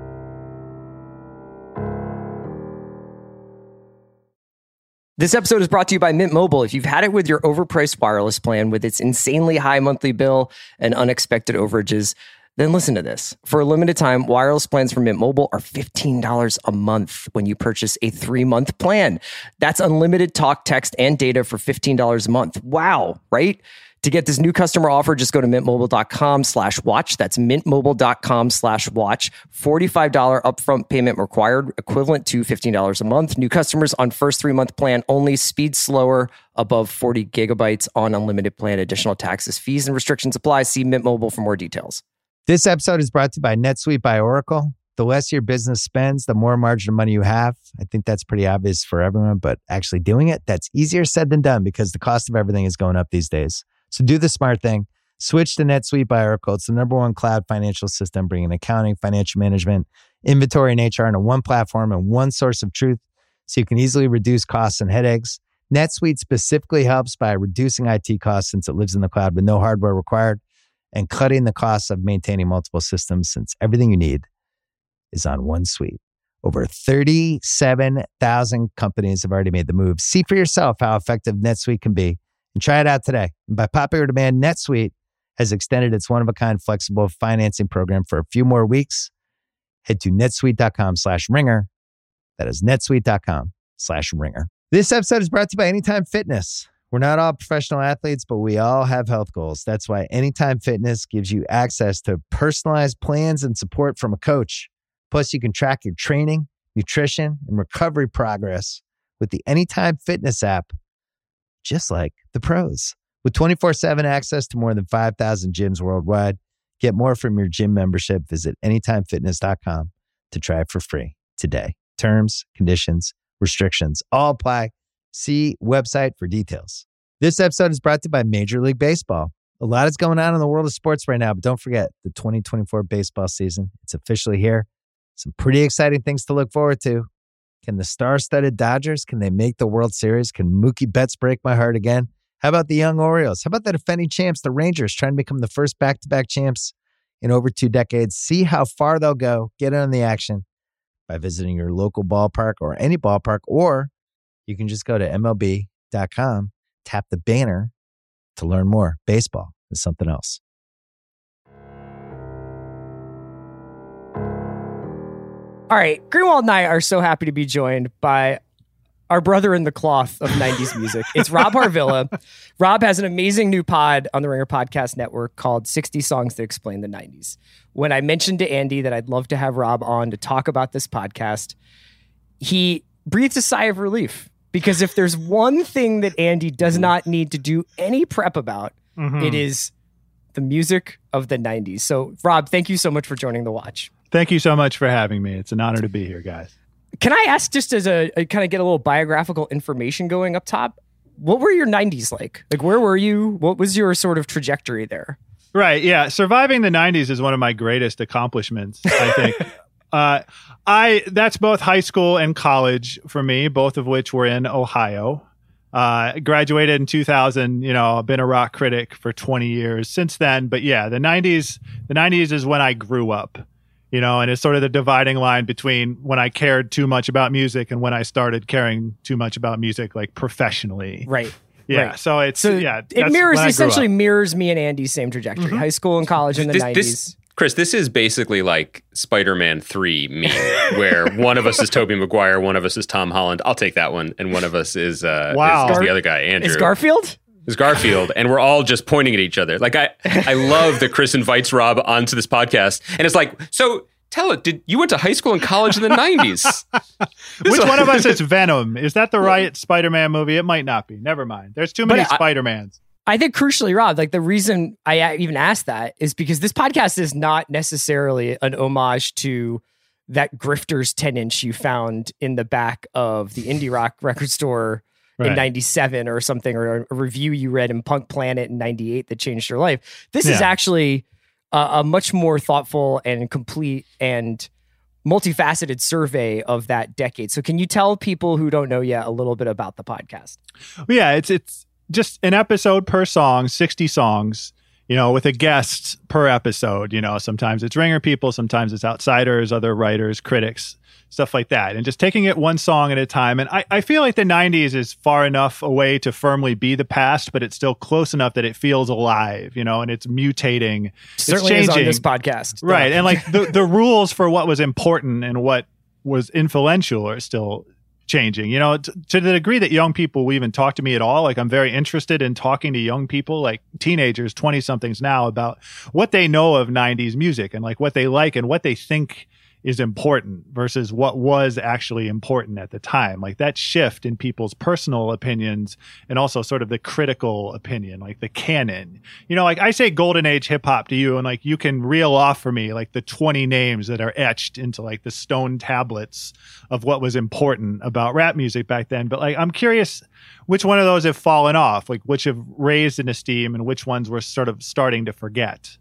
This episode is brought to you by Mint Mobile. If you've had it with your overpriced wireless plan with its insanely high monthly bill and unexpected overages, then listen to this. For a limited time, wireless plans from Mint Mobile are fifteen dollars a month when you purchase a three-month plan. That's unlimited talk, text, and data for fifteen dollars a month. Wow, right? To get this new customer offer, just go to mintmobile.com slash watch. That's mintmobile.com slash watch. forty-five dollars upfront payment required, equivalent to fifteen dollars a month. New customers on first three-month plan only. Speed slower, above forty gigabytes on unlimited plan. Additional taxes, fees, and restrictions apply. See Mint Mobile for more details.
This episode is brought to you by NetSuite by Oracle. The less your business spends, the more margin of money you have. I think that's pretty obvious for everyone, but actually doing it, that's easier said than done because the cost of everything is going up these days. So do the smart thing. Switch to NetSuite by Oracle. It's the number one cloud financial system, bringing accounting, financial management, inventory, and H R into one platform and one source of truth so you can easily reduce costs and headaches. NetSuite specifically helps by reducing I T costs since it lives in the cloud with no hardware required. and cutting the costs of maintaining multiple systems, since everything you need is on OneSuite. Over thirty-seven thousand companies have already made the move. See for yourself how effective NetSuite can be and try it out today. And by popular demand, NetSuite has extended its one-of-a-kind flexible financing program for a few more weeks. Head to netsuite.com slash ringer. That is netsuite.com slash ringer. This episode is brought to you by Anytime Fitness. We're not all professional athletes, but we all have health goals. That's why Anytime Fitness gives you access to personalized plans and support from a coach. Plus, you can track your training, nutrition, and recovery progress with the Anytime Fitness app, just like the pros. With twenty-four seven access to more than five thousand gyms worldwide, get more from your gym membership. Visit anytime fitness dot com to try it for free today. Terms, conditions, restrictions all apply. See website for details. This episode is brought to you by Major League Baseball. A lot is going on in the world of sports right now, but don't forget the twenty twenty-four baseball season. It's officially here. Some pretty exciting things to look forward to. Can the star-studded Dodgers, can they make the World Series? Can Mookie Betts break my heart again? How about the young Orioles? How about the defending champs, the Rangers, trying to become the first back-to-back champs in over two decades? See how far they'll go. Get in on the action by visiting your local ballpark or any ballpark, or you can just go to M L B dot com, tap the banner to learn more. Baseball is something else.
All right, Greenwald and I are so happy to be joined by our brother in the cloth of nineties music. It's Rob Harvilla. Rob has an amazing new pod on the Ringer Podcast Network called sixty Songs That Explain the nineties. When I mentioned to Andy that I'd love to have Rob on to talk about this podcast, he breathed a sigh of relief, because if there's one thing that Andy does not need to do any prep about, mm-hmm. it is the music of the nineties. So, Rob, thank you so much for joining The Watch.
Thank you so much for having me. It's an honor to be here, guys.
Can I ask, just as a, a kind of get a little biographical information going up top, what were your nineties like? Like, where were you? What was your sort of trajectory there?
Right. Yeah. Surviving the nineties is one of my greatest accomplishments, I think. uh, I that's both high school and college for me, both of which were in Ohio. Uh, graduated in two thousand, you know, I've been a rock critic for twenty years since then. But yeah, the nineties, the nineties is when I grew up. You know, and it's sort of the dividing line between when I cared too much about music and when I started caring too much about music, like professionally.
Right.
Yeah.
Right.
So it's,
so
yeah.
It mirrors, essentially mirrors me and Andy's same trajectory. Mm-hmm. High school and college in the
this,
nineties.
This, Chris, this is basically like Spider-Man three meme, where one of us is Tobey Maguire, one of us is Tom Holland. I'll take that one. And one of us is, uh,
wow.
is, is the other guy, Andrew.
Is Garfield?
Is Garfield, and we're all just pointing at each other. Like, I, I love that Chris invites Rob onto this podcast, and it's like, so... Tell it, did you went to high school and college in the nineties?
Which one of us is Venom? Is that the right Spider-Man movie? It might not be. Never mind. There's too many I, Spider-Mans.
I think crucially, Rob, like the reason I even asked that is because this podcast is not necessarily an homage to that Grifters ten inch you found in the back of the indie rock record store right. in ninety-seven or something, or a review you read in Punk Planet in ninety-eight that changed your life. This yeah. is actually Uh, a much more thoughtful and complete and multifaceted survey of that decade. So can you tell people who don't know yet a little bit about the podcast?
Well, yeah, it's it's just an episode per song, sixty songs, you know, with a guest per episode. You know, sometimes it's Ringer people, sometimes it's outsiders, other writers, critics, stuff like that. And just taking it one song at a time. And I, I feel like the nineties is far enough away to firmly be the past, but it's still close enough that it feels alive, you know, and it's mutating.
Certainly
it's changing.
Is on this podcast.
Right. And like the, the rules for what was important and what was influential are still changing, you know, t- to the degree that young people will even talk to me at all. Like, I'm very interested in talking to young people, like teenagers, twenty somethings now, about what they know of nineties music and like what they like and what they think is important versus what was actually important at the time. Like that shift in people's personal opinions and also sort of the critical opinion, like the canon. You know, like I say golden age hip hop to you, and like you can reel off for me like the twenty names that are etched into like the stone tablets of what was important about rap music back then. But like, I'm curious which one of those have fallen off, like which have raised in esteem and which ones we're sort of starting to forget.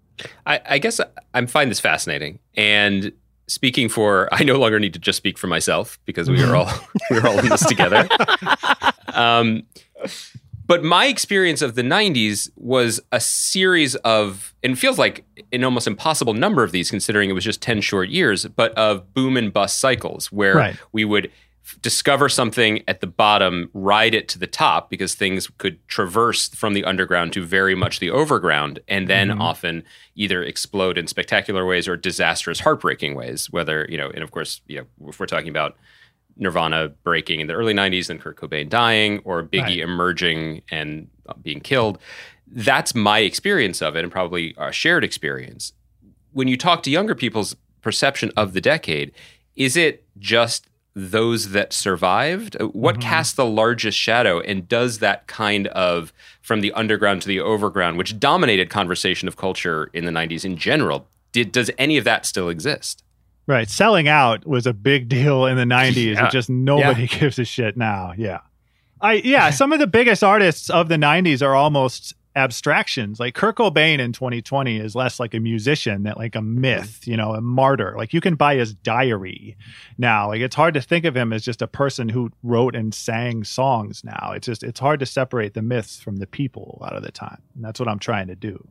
I, I guess I find this fascinating. And speaking for, I no longer need to just speak for myself because we are all we're all in this together. Um, But my experience of the nineties was a series of, and it feels like an almost impossible number of these, considering it was just ten short years, but of boom and bust cycles where
Right.
we would f- discover something at the bottom, ride it to the top because things could traverse from the underground to very much the overground, and then
Mhm.
often either explode in spectacular ways or disastrous, heartbreaking ways. Whether, you know, and of course, you know, if we're talking about Nirvana breaking in the early nineties and Kurt Cobain dying, or Biggie
Right.
emerging and being killed. That's my experience of it, and probably a shared experience. When you talk to younger people's perception of the decade, is it just those that survived? What
Mhm.
casts the largest shadow, and does that kind of from the underground to the overground, which dominated conversation of culture in the nineties in general, did does any of that still exist?
Right. Selling out was a big deal in the nineties.
Yeah.
It just nobody gives a shit now. Yeah. I yeah, some of the biggest artists of the nineties are almost abstractions. Like Kurt Cobain in twenty twenty is less like a musician than like a myth, you know, a martyr. Like you can buy his diary now. Like it's hard to think of him as just a person who wrote and sang songs now. It's just it's hard to separate the myths from the people a lot of the time. And that's what I'm trying to do.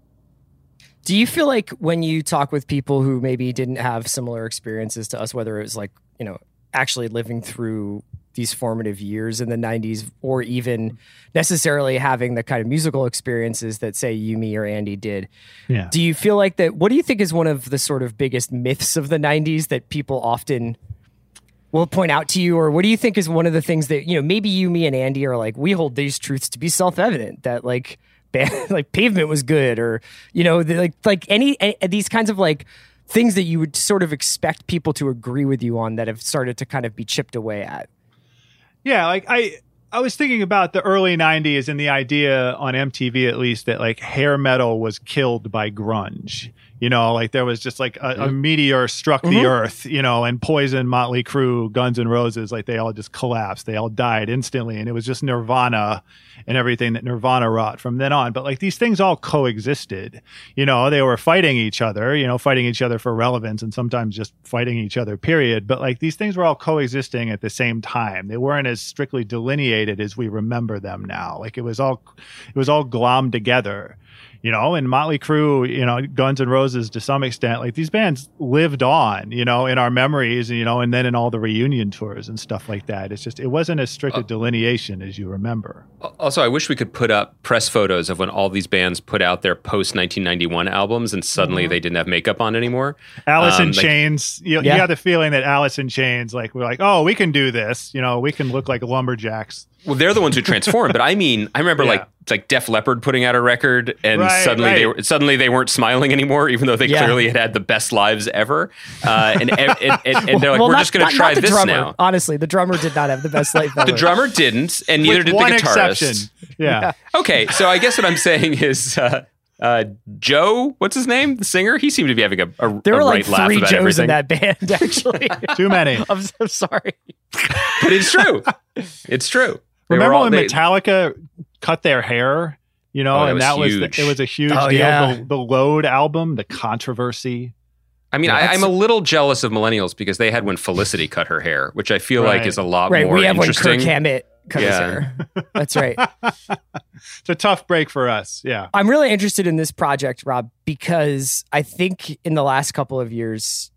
Do you feel like when you talk with people who maybe didn't have similar experiences to us, whether it was like, you know, actually living through these formative years in the nineties, or even necessarily having the kind of musical experiences that, say, you, me, or Andy did,
Yeah.
do you feel like that? What do you think is one of the sort of biggest myths of the nineties that people often will point out to you? Or what do you think is one of the things that, you know, maybe you, me, and Andy are like, we hold these truths to be self-evident, that like, band, like Pavement was good, or, you know, the, like like any, any these kinds of like things that you would sort of expect people to agree with you on that have started to kind of be chipped away at?
Yeah, like I I was thinking about the early nineties and the idea on M T V, at least, that like hair metal was killed by grunge. You know, like there was just like a, a meteor struck the earth, you know, and Poison, Motley Crue, Guns N' Roses, like they all just collapsed. They all died instantly. And it was just Nirvana and everything that Nirvana wrought from then on. But like these things all coexisted. You know, they were fighting each other, you know, fighting each other for relevance, and sometimes just fighting each other, period. But like these things were all coexisting at the same time. They weren't as strictly delineated as we remember them now. Like it was all, it was all glommed together. You know, and Motley Crue, you know, Guns N' Roses to some extent, like these bands lived on, you know, in our memories, you know, and then in all the reunion tours and stuff like that. It's just, it wasn't as strict a delineation as you remember.
Also, I wish we could put up press photos of when all these bands put out their post nineteen ninety-one albums and suddenly
Mm-hmm.
they didn't have makeup on anymore.
Alice in
Um, like-
Chains, you,
Yeah.
you have the feeling that Alice in Chains, like, we're like, oh, we can do this. You know, we can look like lumberjacks.
Well, they're the ones who transformed, but I mean, I remember
Yeah.
like like Def Leppard putting out a record, and
Right,
suddenly they
right.
were suddenly they weren't smiling anymore, even though they
Yeah.
clearly had had the best lives ever. Uh, and, and, and, and they're like,
Well,
we're
not-
just going
not-
to try
not the
this
drummer.
now.
Honestly, the drummer did not have the best life ever.
The drummer didn't, and neither
With
did
one
the guitarist.
exception. Yeah.
Okay, so I guess what I'm saying is. Uh, Uh, Joe, what's his name? The singer? He seemed to be having a, a,
There
a
were
right
like
laugh
three
about
Joes
everything.
in that band, actually.
Too many.
I'm so sorry.
But it's true. It's true. They were
Remember
all-
when
they-
Metallica cut their hair? You know,
Oh, that
and
was
that was
huge.
the, it was a huge
Oh,
deal.
yeah.
The, the Load album, the controversy.
I mean,
Yeah,
I,
that's-
I'm a little jealous of millennials because they had when Felicity cut her hair, which I feel like
Right.
is a lot
Right,
more
we have when
interesting.
Kirk Hammett cut his
Yeah.
hair. That's right.
It's a tough break for us. Yeah.
I'm really interested in this project, Rob, because I think in the last couple of years,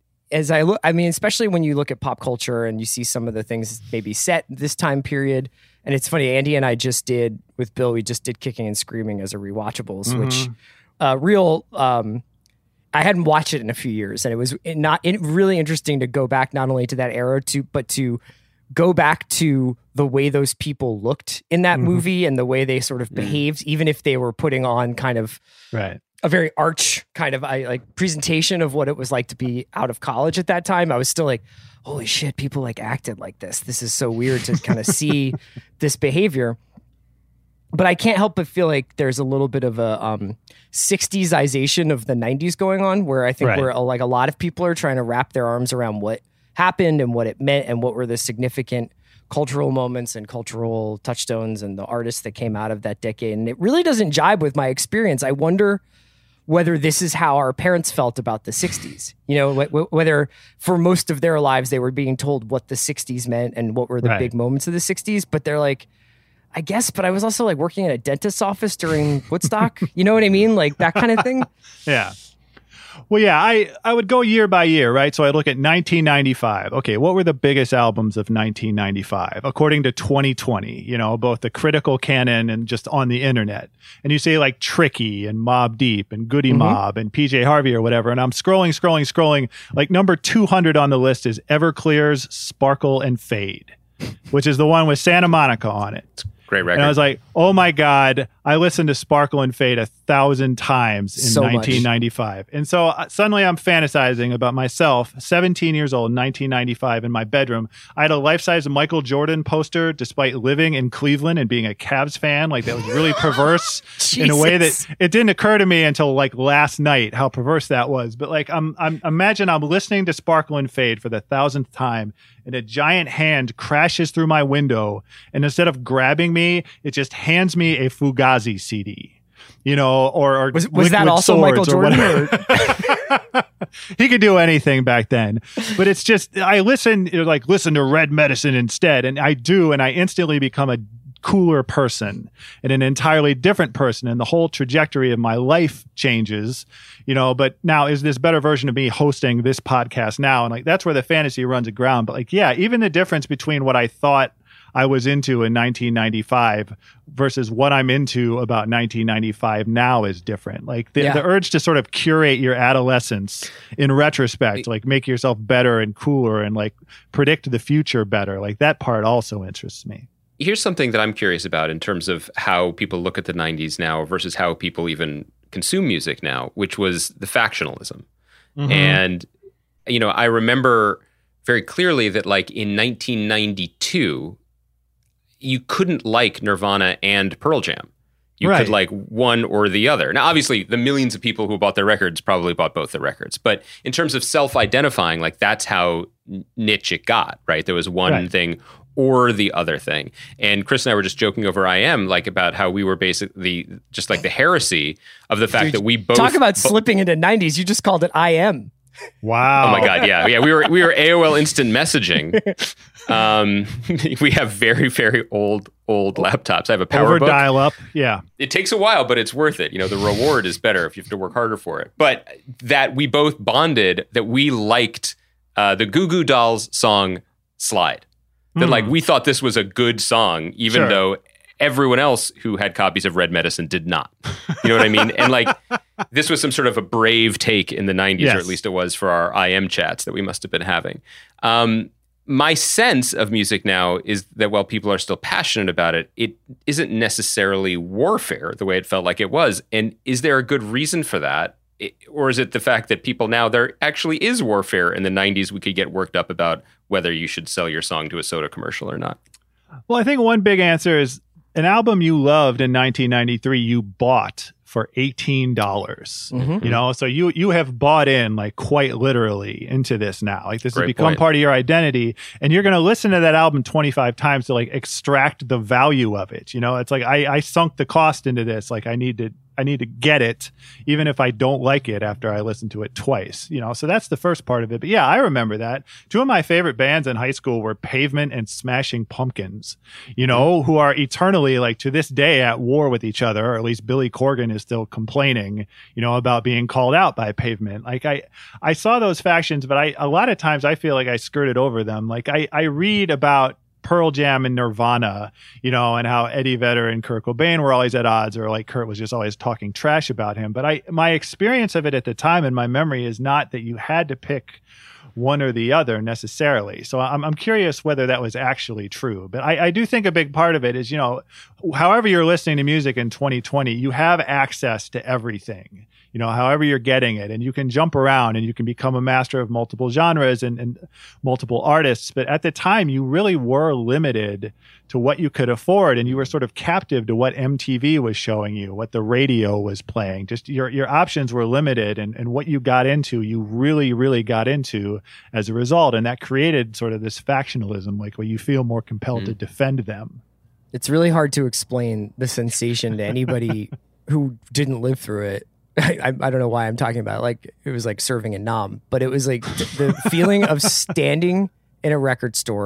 as I look, I mean, especially when you look at pop culture and you see some of the things maybe set this time period. And it's funny, Andy and I just did with Bill, we just did Kicking and Screaming as a rewatchables,
Mhm.
which uh, real, um, I hadn't watched it in a few years, and it was not it, really interesting to go back not only to that era, to but to go back to the way those people looked in that
Mhm.
movie and the way they sort of behaved, even if they were putting on kind of
Right.
a very arch kind of I, like presentation of what it was like to be out of college at that time. I was still like, holy shit, people like acted like this. This is so weird to kind of see this behavior. But I can't help but feel like there's a little bit of a um, sixties-ization of the nineties going on, where I think
Right.
we're like a lot of people are trying to wrap their arms around what happened and what it meant and what were the significant cultural moments and cultural touchstones and the artists that came out of that decade. And it really doesn't jibe with my experience. I wonder whether this is how our parents felt about the sixties. You know, wh- wh- whether for most of their lives they were being told what the sixties meant and what were the
Right.
big moments of the sixties, but they're like, I guess, but I was also like working at a dentist's office during Woodstock. You know what I mean? Like that kind of thing.
Yeah. Well, yeah, I, I would go year by year, right? So I'd look at nineteen ninety-five. Okay, what were the biggest albums of nineteen ninety-five according to twenty twenty? You know, both the critical canon and just on the internet. And you say like Tricky and Mobb Deep and Goody mm-hmm. Mob and P J Harvey or whatever. And I'm scrolling, scrolling, scrolling. Like number two hundred on the list is Everclear's Sparkle and Fade, which is the one with Santa Monica on it.
Great record.
And I was like, oh my God, I listened to Sparkle and Fade a thousand times in
so
nineteen ninety-five. Much. And so uh, suddenly I'm fantasizing about myself, seventeen years old, nineteen ninety-five, in my bedroom. I had a life-size Michael Jordan poster despite living in Cleveland and being a Cavs fan. Like that was really perverse in a way that it didn't occur to me until like last night how perverse that was. But like, I'm, I'm imagine I'm listening to Sparkle and Fade for the thousandth time and a giant hand crashes through my window. And instead of grabbing me, it just hands me a Fugazi C D. You know, or, or
was, was that also Michael Jordan?
Or he could do anything back then, but it's just I listen, you know, like listen to Red Medicine instead, and I do, and I instantly become a cooler person and an entirely different person, and the whole trajectory of my life changes. You know, but now is this better version of me hosting this podcast now, and like that's where the fantasy runs aground. But like, yeah, even the difference between what I thought I was into in nineteen ninety-five versus what I'm into about nineteen ninety-five now is different. Like the,
yeah.
the urge to sort of curate your adolescence in retrospect, like make yourself better and cooler and like predict the future better. Like that part also interests me.
Here's something that I'm curious about in terms of how people look at the nineties now versus how people even consume music now, which was the factionalism. Mm-hmm. And, you know, I remember very clearly that like in nineteen ninety-two, you couldn't like Nirvana and Pearl Jam. You
right.
could like one or the other. Now, obviously, the millions of people who bought their records probably bought both the records. But in terms of self-identifying, like that's how niche it got, right? There was one
right.
thing or the other thing. And Chris and I were just joking over I M, like about how we were basically just like the heresy of the fact
Dude,
that we both
talk about
bo-
slipping into nineties. You just called it I M.
Wow.
Oh my God. Yeah. Yeah. We were, we were A O L instant messaging. Um, we have very, very old, old laptops. I have a
Over
PowerBook.
dial up. Yeah.
It takes a while, but it's worth it. You know, the reward is better if you have to work harder for it. But that we both bonded that we liked uh, the Goo Goo Dolls song Slide. That mm. like we thought this was a good song, even
sure.
though everyone else who had copies of Red Medicine did not. You know what I mean? And like this was some sort of a brave take in the nineties, yes. or at least it was for our I M chats that we must have been having. Um, my sense of music now is that while people are still passionate about it, it isn't necessarily warfare the way it felt like it was. And is there a good reason for that? It, or is it the fact that people now, there actually is warfare? In the nineties, we could get worked up about whether you should sell your song to a soda commercial or not.
Well, I think one big answer is an album you loved in nineteen ninety-three, you bought for eighteen dollars. Mm-hmm. You know, so you you have bought in like quite literally into this now. Like this
Great
has become
point.
part of your identity, and you're going to listen to that album twenty-five times to like extract the value of it. You know, it's like I I sunk the cost into this. Like I need to I need to get it, even if I don't like it after I listen to it twice, you know? So that's the first part of it. But yeah, I remember that. Two of my favorite bands in high school were Pavement and Smashing Pumpkins, you know, who are eternally, like to this day, at war with each other, or at least Billy Corgan is still complaining, you know, about being called out by Pavement. Like I, I saw those factions, but I, a lot of times I feel like I skirted over them. Like I, I read about Pearl Jam and Nirvana, you know, and how Eddie Vedder and Kurt Cobain were always at odds, or like Kurt was just always talking trash about him. But I, my experience of it at the time and my memory is not that you had to pick one or the other necessarily. So I'm, I'm curious whether that was actually true. But I, I do think a big part of it is, you know, however you're listening to music in twenty twenty, you have access to everything. You know, however you're getting it, and you can jump around and you can become a master of multiple genres and, and multiple artists. But at the time, you really were limited to what you could afford, and you were sort of captive to what M T V was showing you, what the radio was playing. Just your your options were limited, and, and what you got into, you really, really got into as a result. And that created sort of this factionalism, like where you feel more compelled mm-hmm. to defend them.
It's really hard to explain the sensation to anybody who didn't live through it. I, I don't know why I'm talking about it. Like it was like serving a nom, but it was like the feeling of standing in a record store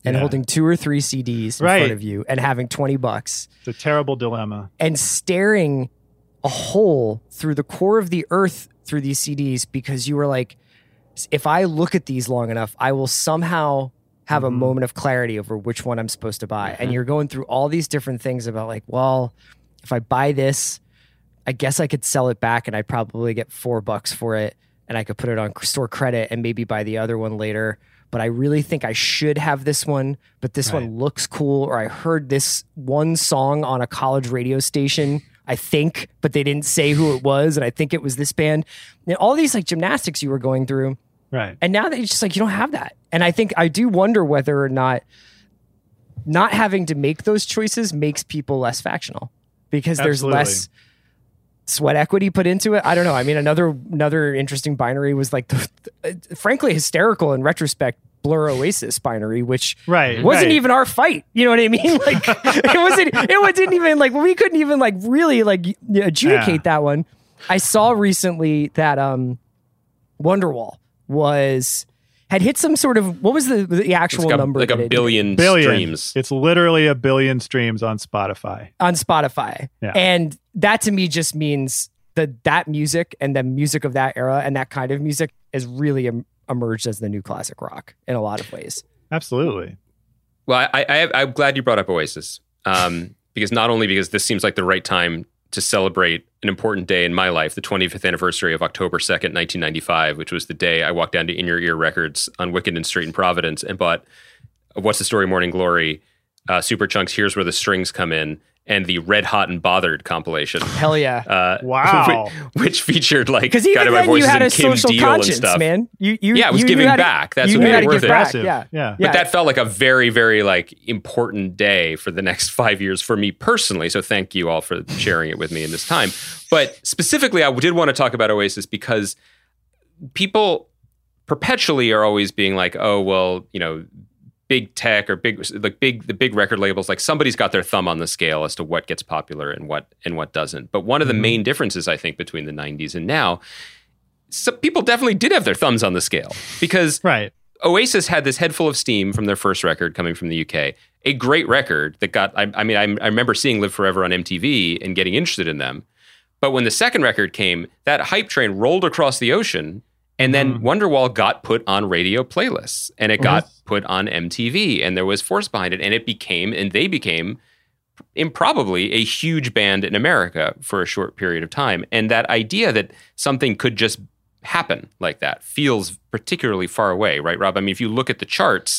and
Yeah.
holding two or three C Ds in
Right.
front of you and having twenty bucks
It's a terrible dilemma.
and staring a hole through the core of the earth through these C Ds because you were like, if I look at these long enough, I will somehow have a moment of clarity over which one I'm supposed to buy. And you're going through all these different things about like, well, if I buy this, I guess I could sell it back and I'd probably get four bucks for it and I could put it on store credit and maybe buy the other one later. But I really think I should have this one, but this
Right.
one looks cool. Or I heard this one song on a college radio station, I think, but they didn't say who it was. And I think it was this band. And all these like gymnastics you were going through.
Right.
And now that it's just like, you don't have that. And I think I do wonder whether or not not having to make those choices makes people less factional because there's
Absolutely.
less sweat equity put into it. I don't know. I mean, another another interesting binary was like, the, the, frankly, hysterical in retrospect, Blur Oasis binary, which
Right.
wasn't
right.
even our fight. You know what I mean? Like it wasn't. It didn't even like we couldn't even like really like adjudicate
Yeah.
that one. I saw recently that um, Wonderwall was had hit some sort of what was the the actual
It's like a,
number
like
that
a
it-
billion,
billion.
streams.
It's literally a billion streams on Spotify.
on Spotify.
Yeah.
And that to me just means that that music and the music of that era and that kind of music has really em- emerged as the new classic rock in a lot of ways.
Absolutely.
Well, I, I, I'm glad you brought up Oasis, um, because not only because this seems like the right time to celebrate an important day in my life, the twenty-fifth anniversary of October second, nineteen ninety-five, which was the day I walked down to In Your Ear Records on Wickenden Street in Providence and bought What's the Story, Morning Glory, uh, Superchunk's Here's Where the Strings Come In, and the Red Hot and Bothered compilation.
Hell yeah.
Uh,
Wow.
which, which featured like
Because
God
even
of My
then you
Voices
had
and
a
Kim
social
Deal and
conscience,
stuff.
man. You, you,
Yeah, it was
you
giving
knew how to-
back. That's
you
what
knew
made
how
it
to
worth
give
it.
back.
Impressive.
Yeah.
Yeah.
But that felt like a very, very like important day for the next five years for me personally. So thank you all for sharing it with me in this time. But specifically, I did want to talk about Oasis because people perpetually are always being like, oh, well, you know, big tech or big like big the big record labels, like somebody's got their thumb on the scale as to what gets popular and what and what doesn't. But one of the
Mm-hmm.
main differences, I think, between the nineties and now, some people definitely did have their thumbs on the scale because
Right.
Oasis had this head full of steam from their first record coming from the U K, a great record that got, I, I mean, I, I remember seeing Live Forever on M T V and getting interested in them. But when the second record came, that hype train rolled across the ocean and then Wonderwall got put on radio playlists and it got put on M T V and there was force behind it and it became, and they became improbably a huge band in America for a short period of time. And that idea that something could just happen like that feels particularly far away, right, Rob? I mean, if you look at the charts,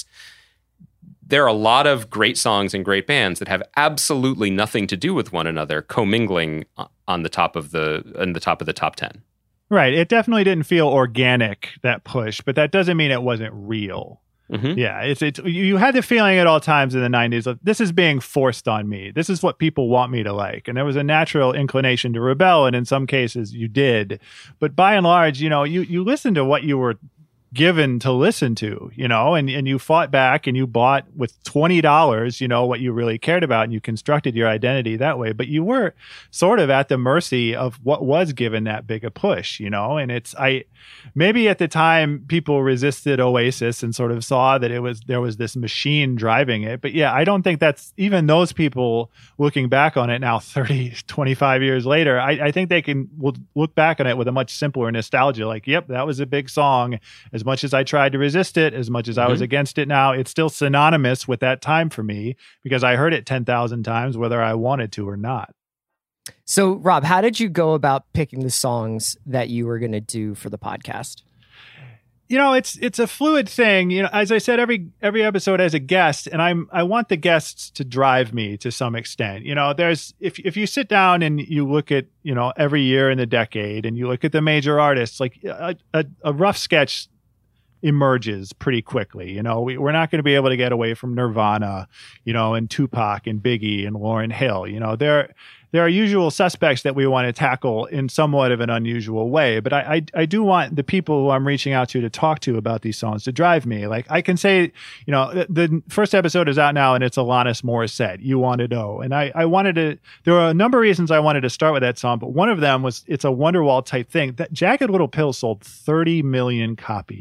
there are a lot of great songs and great bands that have absolutely nothing to do with one another commingling on the top of the on the top of the top ten.
Right. It definitely didn't feel organic, that push, but that doesn't mean it wasn't real.
Mm-hmm.
Yeah, it's it's you had the feeling at all times in the nineties of this is being forced on me. This is what people want me to like. And there was a natural inclination to rebel, and in some cases you did. But by and large, you know, you you listened to what you were given to listen to, you know, and, and you fought back and you bought with twenty dollars, you know, what you really cared about, and you constructed your identity that way. But you were sort of at the mercy of what was given that big a push, you know, and it's, I, maybe at the time people resisted Oasis and sort of saw that it was, there was this machine driving it. But yeah, I don't think that's even those people looking back on it now, thirty, twenty-five years later, I, I think they can will look back on it with a much simpler nostalgia. Like, yep, that was a big song. As much as I tried to resist it, as much as I was
Mhm.
against it now, it's still synonymous with that time for me because I heard it ten thousand times, whether I wanted to or not.
So, Rob, how did you go about picking the songs that you were going to do for the podcast?
You know, it's it's a fluid thing. You know, as I said, every every episode has a guest, and I'm I want the guests to drive me to some extent. You know, there's if if you sit down and you look at, you know, every year in the decade, and you look at the major artists, like a, a, a rough sketch emerges pretty quickly. You know, we, we're not going to be able to get away from Nirvana, you know, and Tupac and Biggie and Lauryn Hill. You know, there there are usual suspects that we want to tackle in somewhat of an unusual way. But I, I I do want the people who I'm reaching out to to talk to about these songs to drive me. Like I can say, you know, the, the first episode is out now and it's Alanis Morissette, You Want to Know. And I, I wanted to, there were a number of reasons I wanted to start with that song, but one of them was it's a Wonderwall type thing. That Jagged Little Pill sold thirty million copies.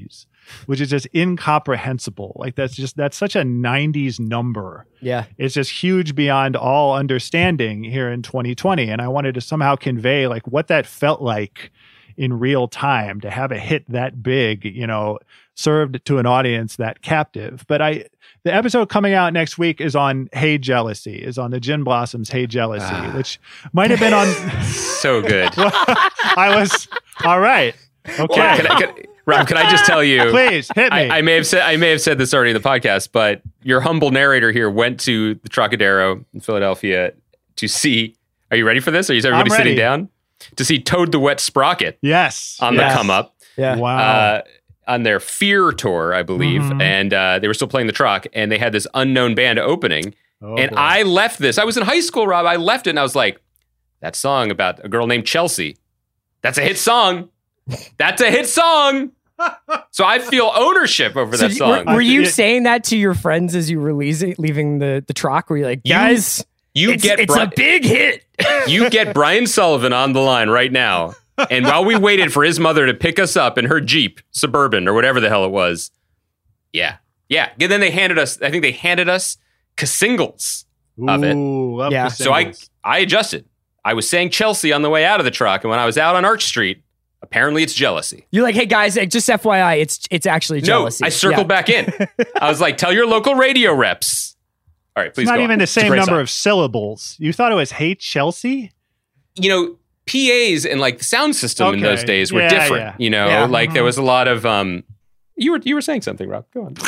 which is just incomprehensible. Like that's just that's such a nineties number.
Yeah.
It's just huge beyond all understanding here in twenty twenty. And I wanted to somehow convey like what that felt like in real time to have a hit that big, you know, served to an audience that captive. But I, the episode coming out next week is on Hey Jealousy, is on the Gin Blossoms Hey Jealousy,
Ah.
which might have been on.
So good.
I was, all right. Okay.
Well, can I, can, Rob, can I just tell you?
Please hit me.
I, I may have said I may have said this already in the podcast, but your humble narrator here went to the Trocadero in Philadelphia to see. Are you ready for this? Are you everybody
I'm ready.
sitting down to see Toad the Wet Sprocket
yes.
on
yes.
the come up?
Yeah.
Wow.
Uh, on their Fear tour, I believe,
Mhm.
and uh, they were still playing the Troc, and they had this unknown band opening.
Oh,
and
boy.
I left this. I was in high school, Rob. I left it, and I was like, "That song about a girl named Chelsea. That's a hit song. That's a hit song." So I feel ownership over
So
that
you-
song.
Were, were you
It-
saying that to your friends as you were leaving, leaving the, the Troc? Were you like,
You-
guys,
you
it's,
get
it's
Bri-
a big hit.
you get Brian Sullivan on the line right now. And while we waited for his mother to pick us up in her Jeep Suburban or whatever the hell it was, yeah, yeah. And then they handed us. I think they handed us singles of it.
Ooh, love
Yeah.
the
So I
singles.
I adjusted. I was saying Chelsea on the way out of the truck, and when I was out on Arch Street, apparently it's Jealousy.
You're like, hey guys, like, just F Y I, it's it's actually Jealousy.
No, I circled
Yeah.
back in. I was like, tell your local radio reps. All right, please.
It's not
go
even
on.
the
It's a
same
great
number
song.
of syllables. You thought it was Hey Chelsea?
You know, P As and like the sound system in
Okay.
those days were
Yeah,
different.
yeah.
You know,
Yeah.
like there was a lot of um. You were you were saying something, Rob. Go on.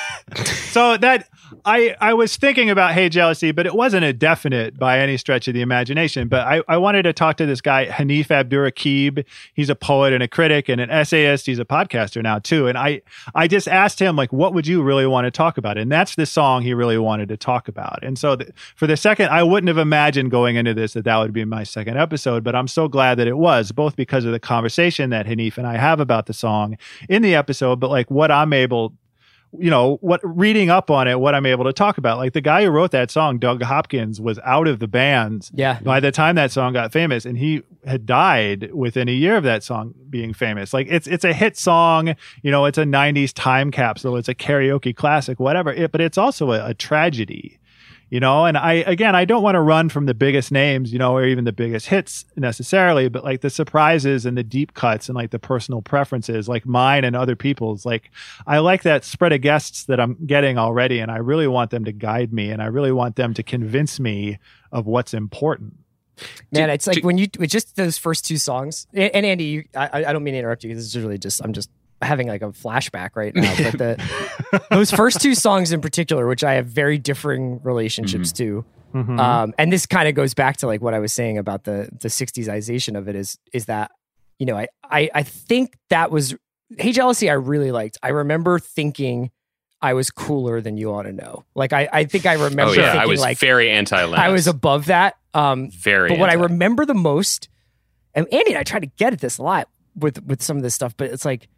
So that I I was thinking about Hey Jealousy, but it wasn't a definite by any stretch of the imagination. But I, I wanted to talk to this guy, Hanif Abdurraqib. He's a poet and a critic and an essayist. He's a podcaster now too. And I I just asked him, like, what would you really want to talk about? And that's the song he really wanted to talk about. And so th- for the second, I wouldn't have imagined going into this that that would be my second episode, but I'm so glad that it was, both because of the conversation that Hanif and I have about the song in the episode, but like what I'm able you know, what reading up on it, what I'm able to talk about. Like the guy who wrote that song, Doug Hopkins, was out of the band
Yeah.
by the time that song got famous, and he had died within a year of that song being famous. Like it's it's a hit song, you know, it's a nineties time capsule, it's a karaoke classic, whatever. It, but it's also a, a tragedy. You know, and I, again, I don't want to run from the biggest names, you know, or even the biggest hits necessarily, but like the surprises and the deep cuts and like the personal preferences, like mine and other people's. Like, I like that spread of guests that I'm getting already, and I really want them to guide me, and I really want them to convince me of what's important.
Man,
To-
it's like
to-
when you with just those first two songs. And, and Andy, you, I, I don't mean to interrupt you. This is really just I'm just having like a flashback right now. But the those first two songs in particular, which I have very differing relationships to,
Mhm.
um, and this kind of goes back to like what I was saying about the the sixties-ization of it. Is is that you know I I I think that was Hey Jealousy I really liked. I remember thinking I was cooler than You Ought to Know. Like I I think I remember
Oh yeah,
thinking
I was
like
very anti-Lennox.
I was above that. Um,
very.
but what I
anti.
remember the most, and Andy and I try to get at this a lot with with some of this stuff, but it's like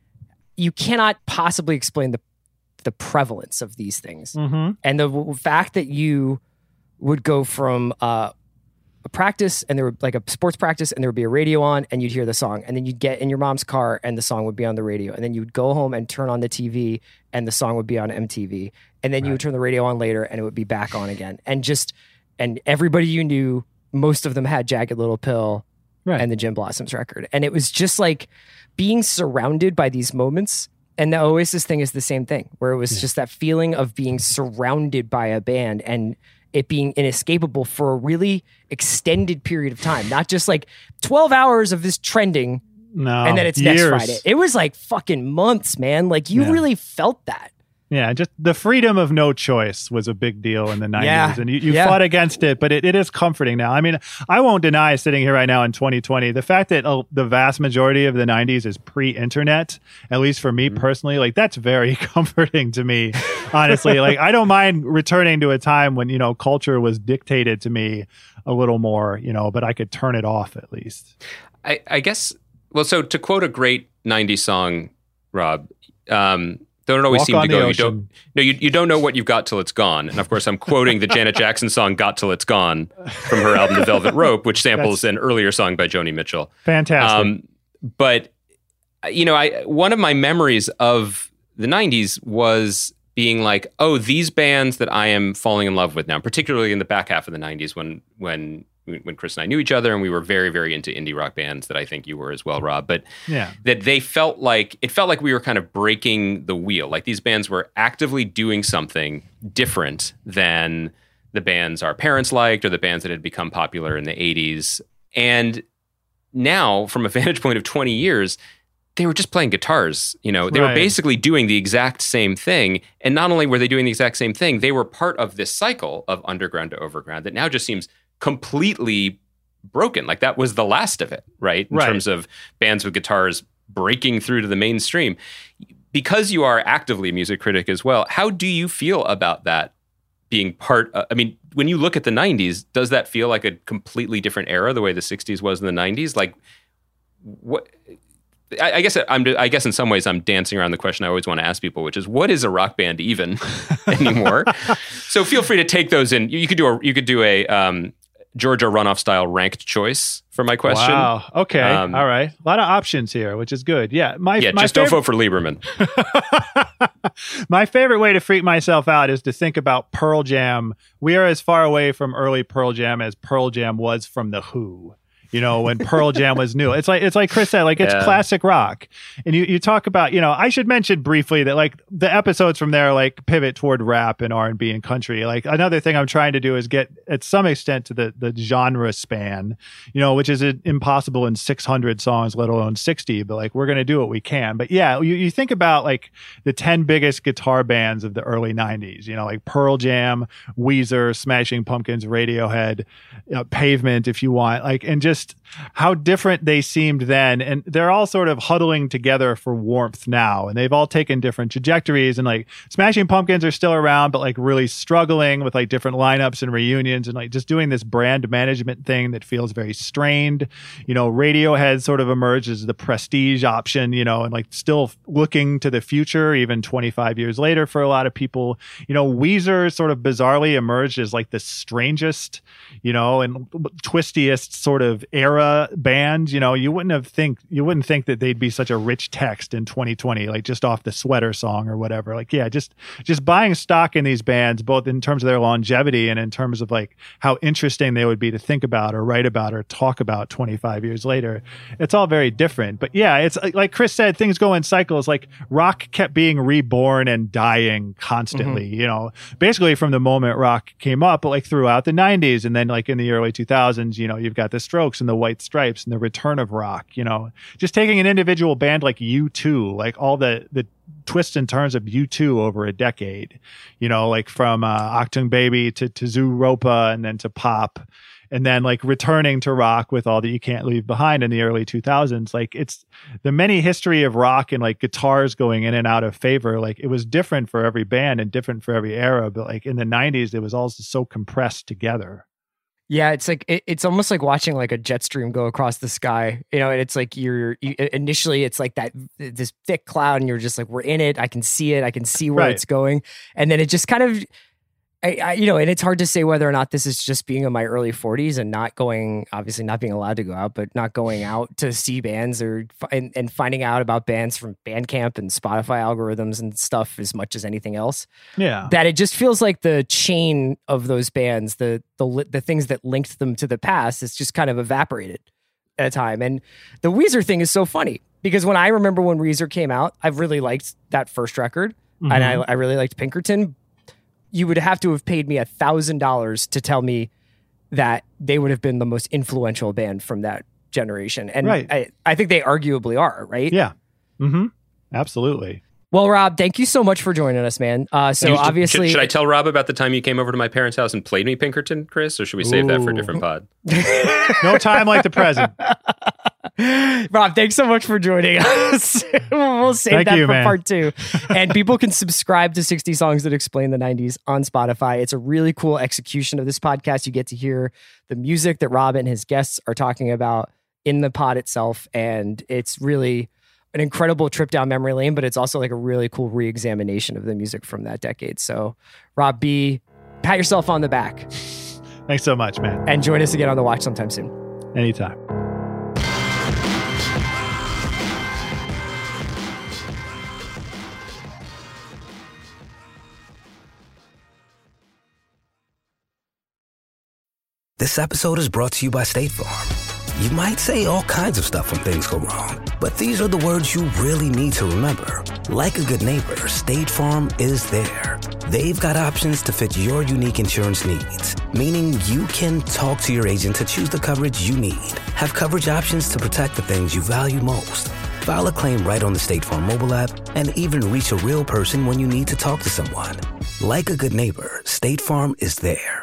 you cannot possibly explain the the prevalence of these things
Mhm.
and the w- fact that you would go from uh, a practice and there would like a sports practice and there would be a radio on and you'd hear the song and then you'd get in your mom's car and the song would be on the radio and then you'd go home and turn on the T V and the song would be on M T V and then you would turn the radio on later and it would be back on again and just and everybody you knew, most of them had Jagged Little Pill
Right.
and the Gin Blossoms record. And it was just like being surrounded by these moments. And the Oasis thing is the same thing, where it was just that feeling of being surrounded by a band and it being inescapable for a really extended period of time, not just like twelve hours of this trending
No,
and then it's
years.
next Friday. It was like fucking months, man. Like you
Yeah.
really felt that.
Yeah, just the freedom of no choice was a big deal in the nineties.
Yeah.
And you, you
Yeah.
fought against it, but it, it is comforting now. I mean, I won't deny sitting here right now in twenty twenty, the fact that uh, the vast majority of the nineties is pre-internet, at least for me personally, like that's very comforting to me, honestly. Like I don't mind returning to a time when, you know, culture was dictated to me a little more, you know, but I could turn it off at least.
I, I guess. Well, so to quote a great nineties song, Rob, um, don't always
Walk
seem
on
to
the
go. You
ocean.
don't. No, you, you don't know what you've got till it's gone. And of course, I'm quoting the Janet Jackson song "Got Till It's Gone" from her album "The Velvet Rope," which samples an earlier song by Joni Mitchell.
Fantastic.
Um, but you know, I one of my memories of the nineties was being like, oh, these bands that I am falling in love with now, particularly in the back half of the nineties when when when Chris and I knew each other and we were very, very into indie rock bands that I think you were as well, Rob, but
yeah.
that they felt like, it felt like we were kind of breaking the wheel. Like these bands were actively doing something different than the bands our parents liked or the bands that had become popular in the eighties. And now, from a vantage point of twenty years, they were just playing guitars. You know, they
Right.
were basically doing the exact same thing. And not only were they doing the exact same thing, they were part of this cycle of underground to overground that now just seems completely broken. Like that was the last of it, right? In
Right.
terms of bands with guitars breaking through to the mainstream. Because you are actively a music critic as well, how do you feel about that being part of, I mean, when you look at the nineties, does that feel like a completely different era, the way the sixties was in the nineties? Like, what? I, I guess I'm. I guess in some ways I'm dancing around the question I always want to ask people, which is, what is a rock band even anymore? So feel free to take those in. You, you could do a. You could do a um, Georgia runoff style ranked choice for my question.
Wow. Okay.
Um,
All right. A lot of options here, which is good. Yeah. My
Yeah,
my
just
favorite,
don't vote for Lieberman.
My favorite way to freak myself out is to think about Pearl Jam. We are as far away from early Pearl Jam as Pearl Jam was from The Who. You know, when Pearl Jam was new. It's like it's like Chris said, like it's
Yeah.
classic rock. And you, you talk about, you know, I should mention briefly that like the episodes from there like pivot toward rap and R and B and country. Like another thing I'm trying to do is get at some extent to the the genre span, you know, which is impossible in six hundred songs, let alone sixty, but like we're going to do what we can. But yeah, you, you think about like the ten biggest guitar bands of the early nineties, you know, like Pearl Jam, Weezer, Smashing Pumpkins, Radiohead, you know, Pavement, if you want, like, and just how different they seemed then. And they're all sort of huddling together for warmth now. And they've all taken different trajectories. And like Smashing Pumpkins are still around, but like really struggling with like different lineups and reunions and like just doing this brand management thing that feels very strained. You know, Radiohead sort of emerged as the prestige option, you know, and like still looking to the future, even twenty-five years later for a lot of people. You know, Weezer sort of bizarrely emerged as like the strangest, you know, and twistiest sort of era band. You know, you wouldn't have think you wouldn't think that they'd be such a rich text in twenty twenty, like just off the Sweater song or whatever. Like, yeah, just just buying stock in these bands, both in terms of their longevity and in terms of like how interesting they would be to think about or write about or talk about twenty-five years later. It's all very different. But yeah, it's like Chris said, things go in cycles. Like rock kept being reborn and dying constantly, mm-hmm. you know, basically from the moment rock came up, but like throughout the nineties and then like in the early two thousands, you know, you've got the Strokes and the White Stripes and the return of rock, you know, just taking an individual band like U two, like all the, the twists and turns of U two over a decade, you know, like from uh, Achtung Baby to, to Zooropa and then to pop. And then like returning to rock with All That You Can't Leave Behind in the early two thousands. Like it's the many history of rock and like guitars going in and out of favor. Like it was different for every band and different for every era. But like in the nineties, it was all so compressed together.
Yeah, it's like it, it's almost like watching like a jet stream go across the sky. You know, and it's like you're you, initially it's like that this thick cloud, and you're just like, we're in it. I can see it. I can see where
Right.
it's going, and then it just kind of. I, I, you know, and it's hard to say whether or not this is just being in my early forties and not going, obviously not being allowed to go out, but not going out to see bands or and, and finding out about bands from Bandcamp and Spotify algorithms and stuff as much as anything else.
Yeah.
That it just feels like the chain of those bands, the the the things that linked them to the past, is just kind of evaporated at a time. And the Weezer thing is so funny because when I remember when Weezer came out, I've really liked that first record, mm-hmm. and I, I really liked Pinkerton. You would have to have paid me a thousand dollars to tell me that they would have been the most influential band from that generation. And
right.
I, I think they arguably are, right?
Yeah. Mm-hmm. Absolutely.
Well, Rob, thank you so much for joining us, man. Uh, so
You-
obviously,
should, should I tell Rob about the time you came over to my parents' house and played me Pinkerton, Chris, or should we save that for a
Ooh.
different pod?
No time like the present.
Rob, thanks so much for joining us. We'll save
Thank
that
you,
for
man.
part two. And people can subscribe to sixty Songs That Explain the nineties on Spotify. It's a really cool execution of this podcast. You get to hear the music that Rob and his guests are talking about in the pod itself. And it's really an incredible trip down memory lane, but it's also like a really cool re-examination of the music from that decade. So Rob B, pat yourself on the back
Thanks so much, man.
and join us again on The Watch sometime soon.
Anytime.
This episode is brought to you by State Farm. You might say all kinds of stuff when things go wrong, but these are the words you really need to remember. Like a good neighbor, State Farm is there. They've got options to fit your unique insurance needs, meaning you can talk to your agent to choose the coverage you need, have coverage options to protect the things you value most, file a claim right on the State Farm mobile app, and even reach a real person when you need to talk to someone. Like a good neighbor, State Farm is there.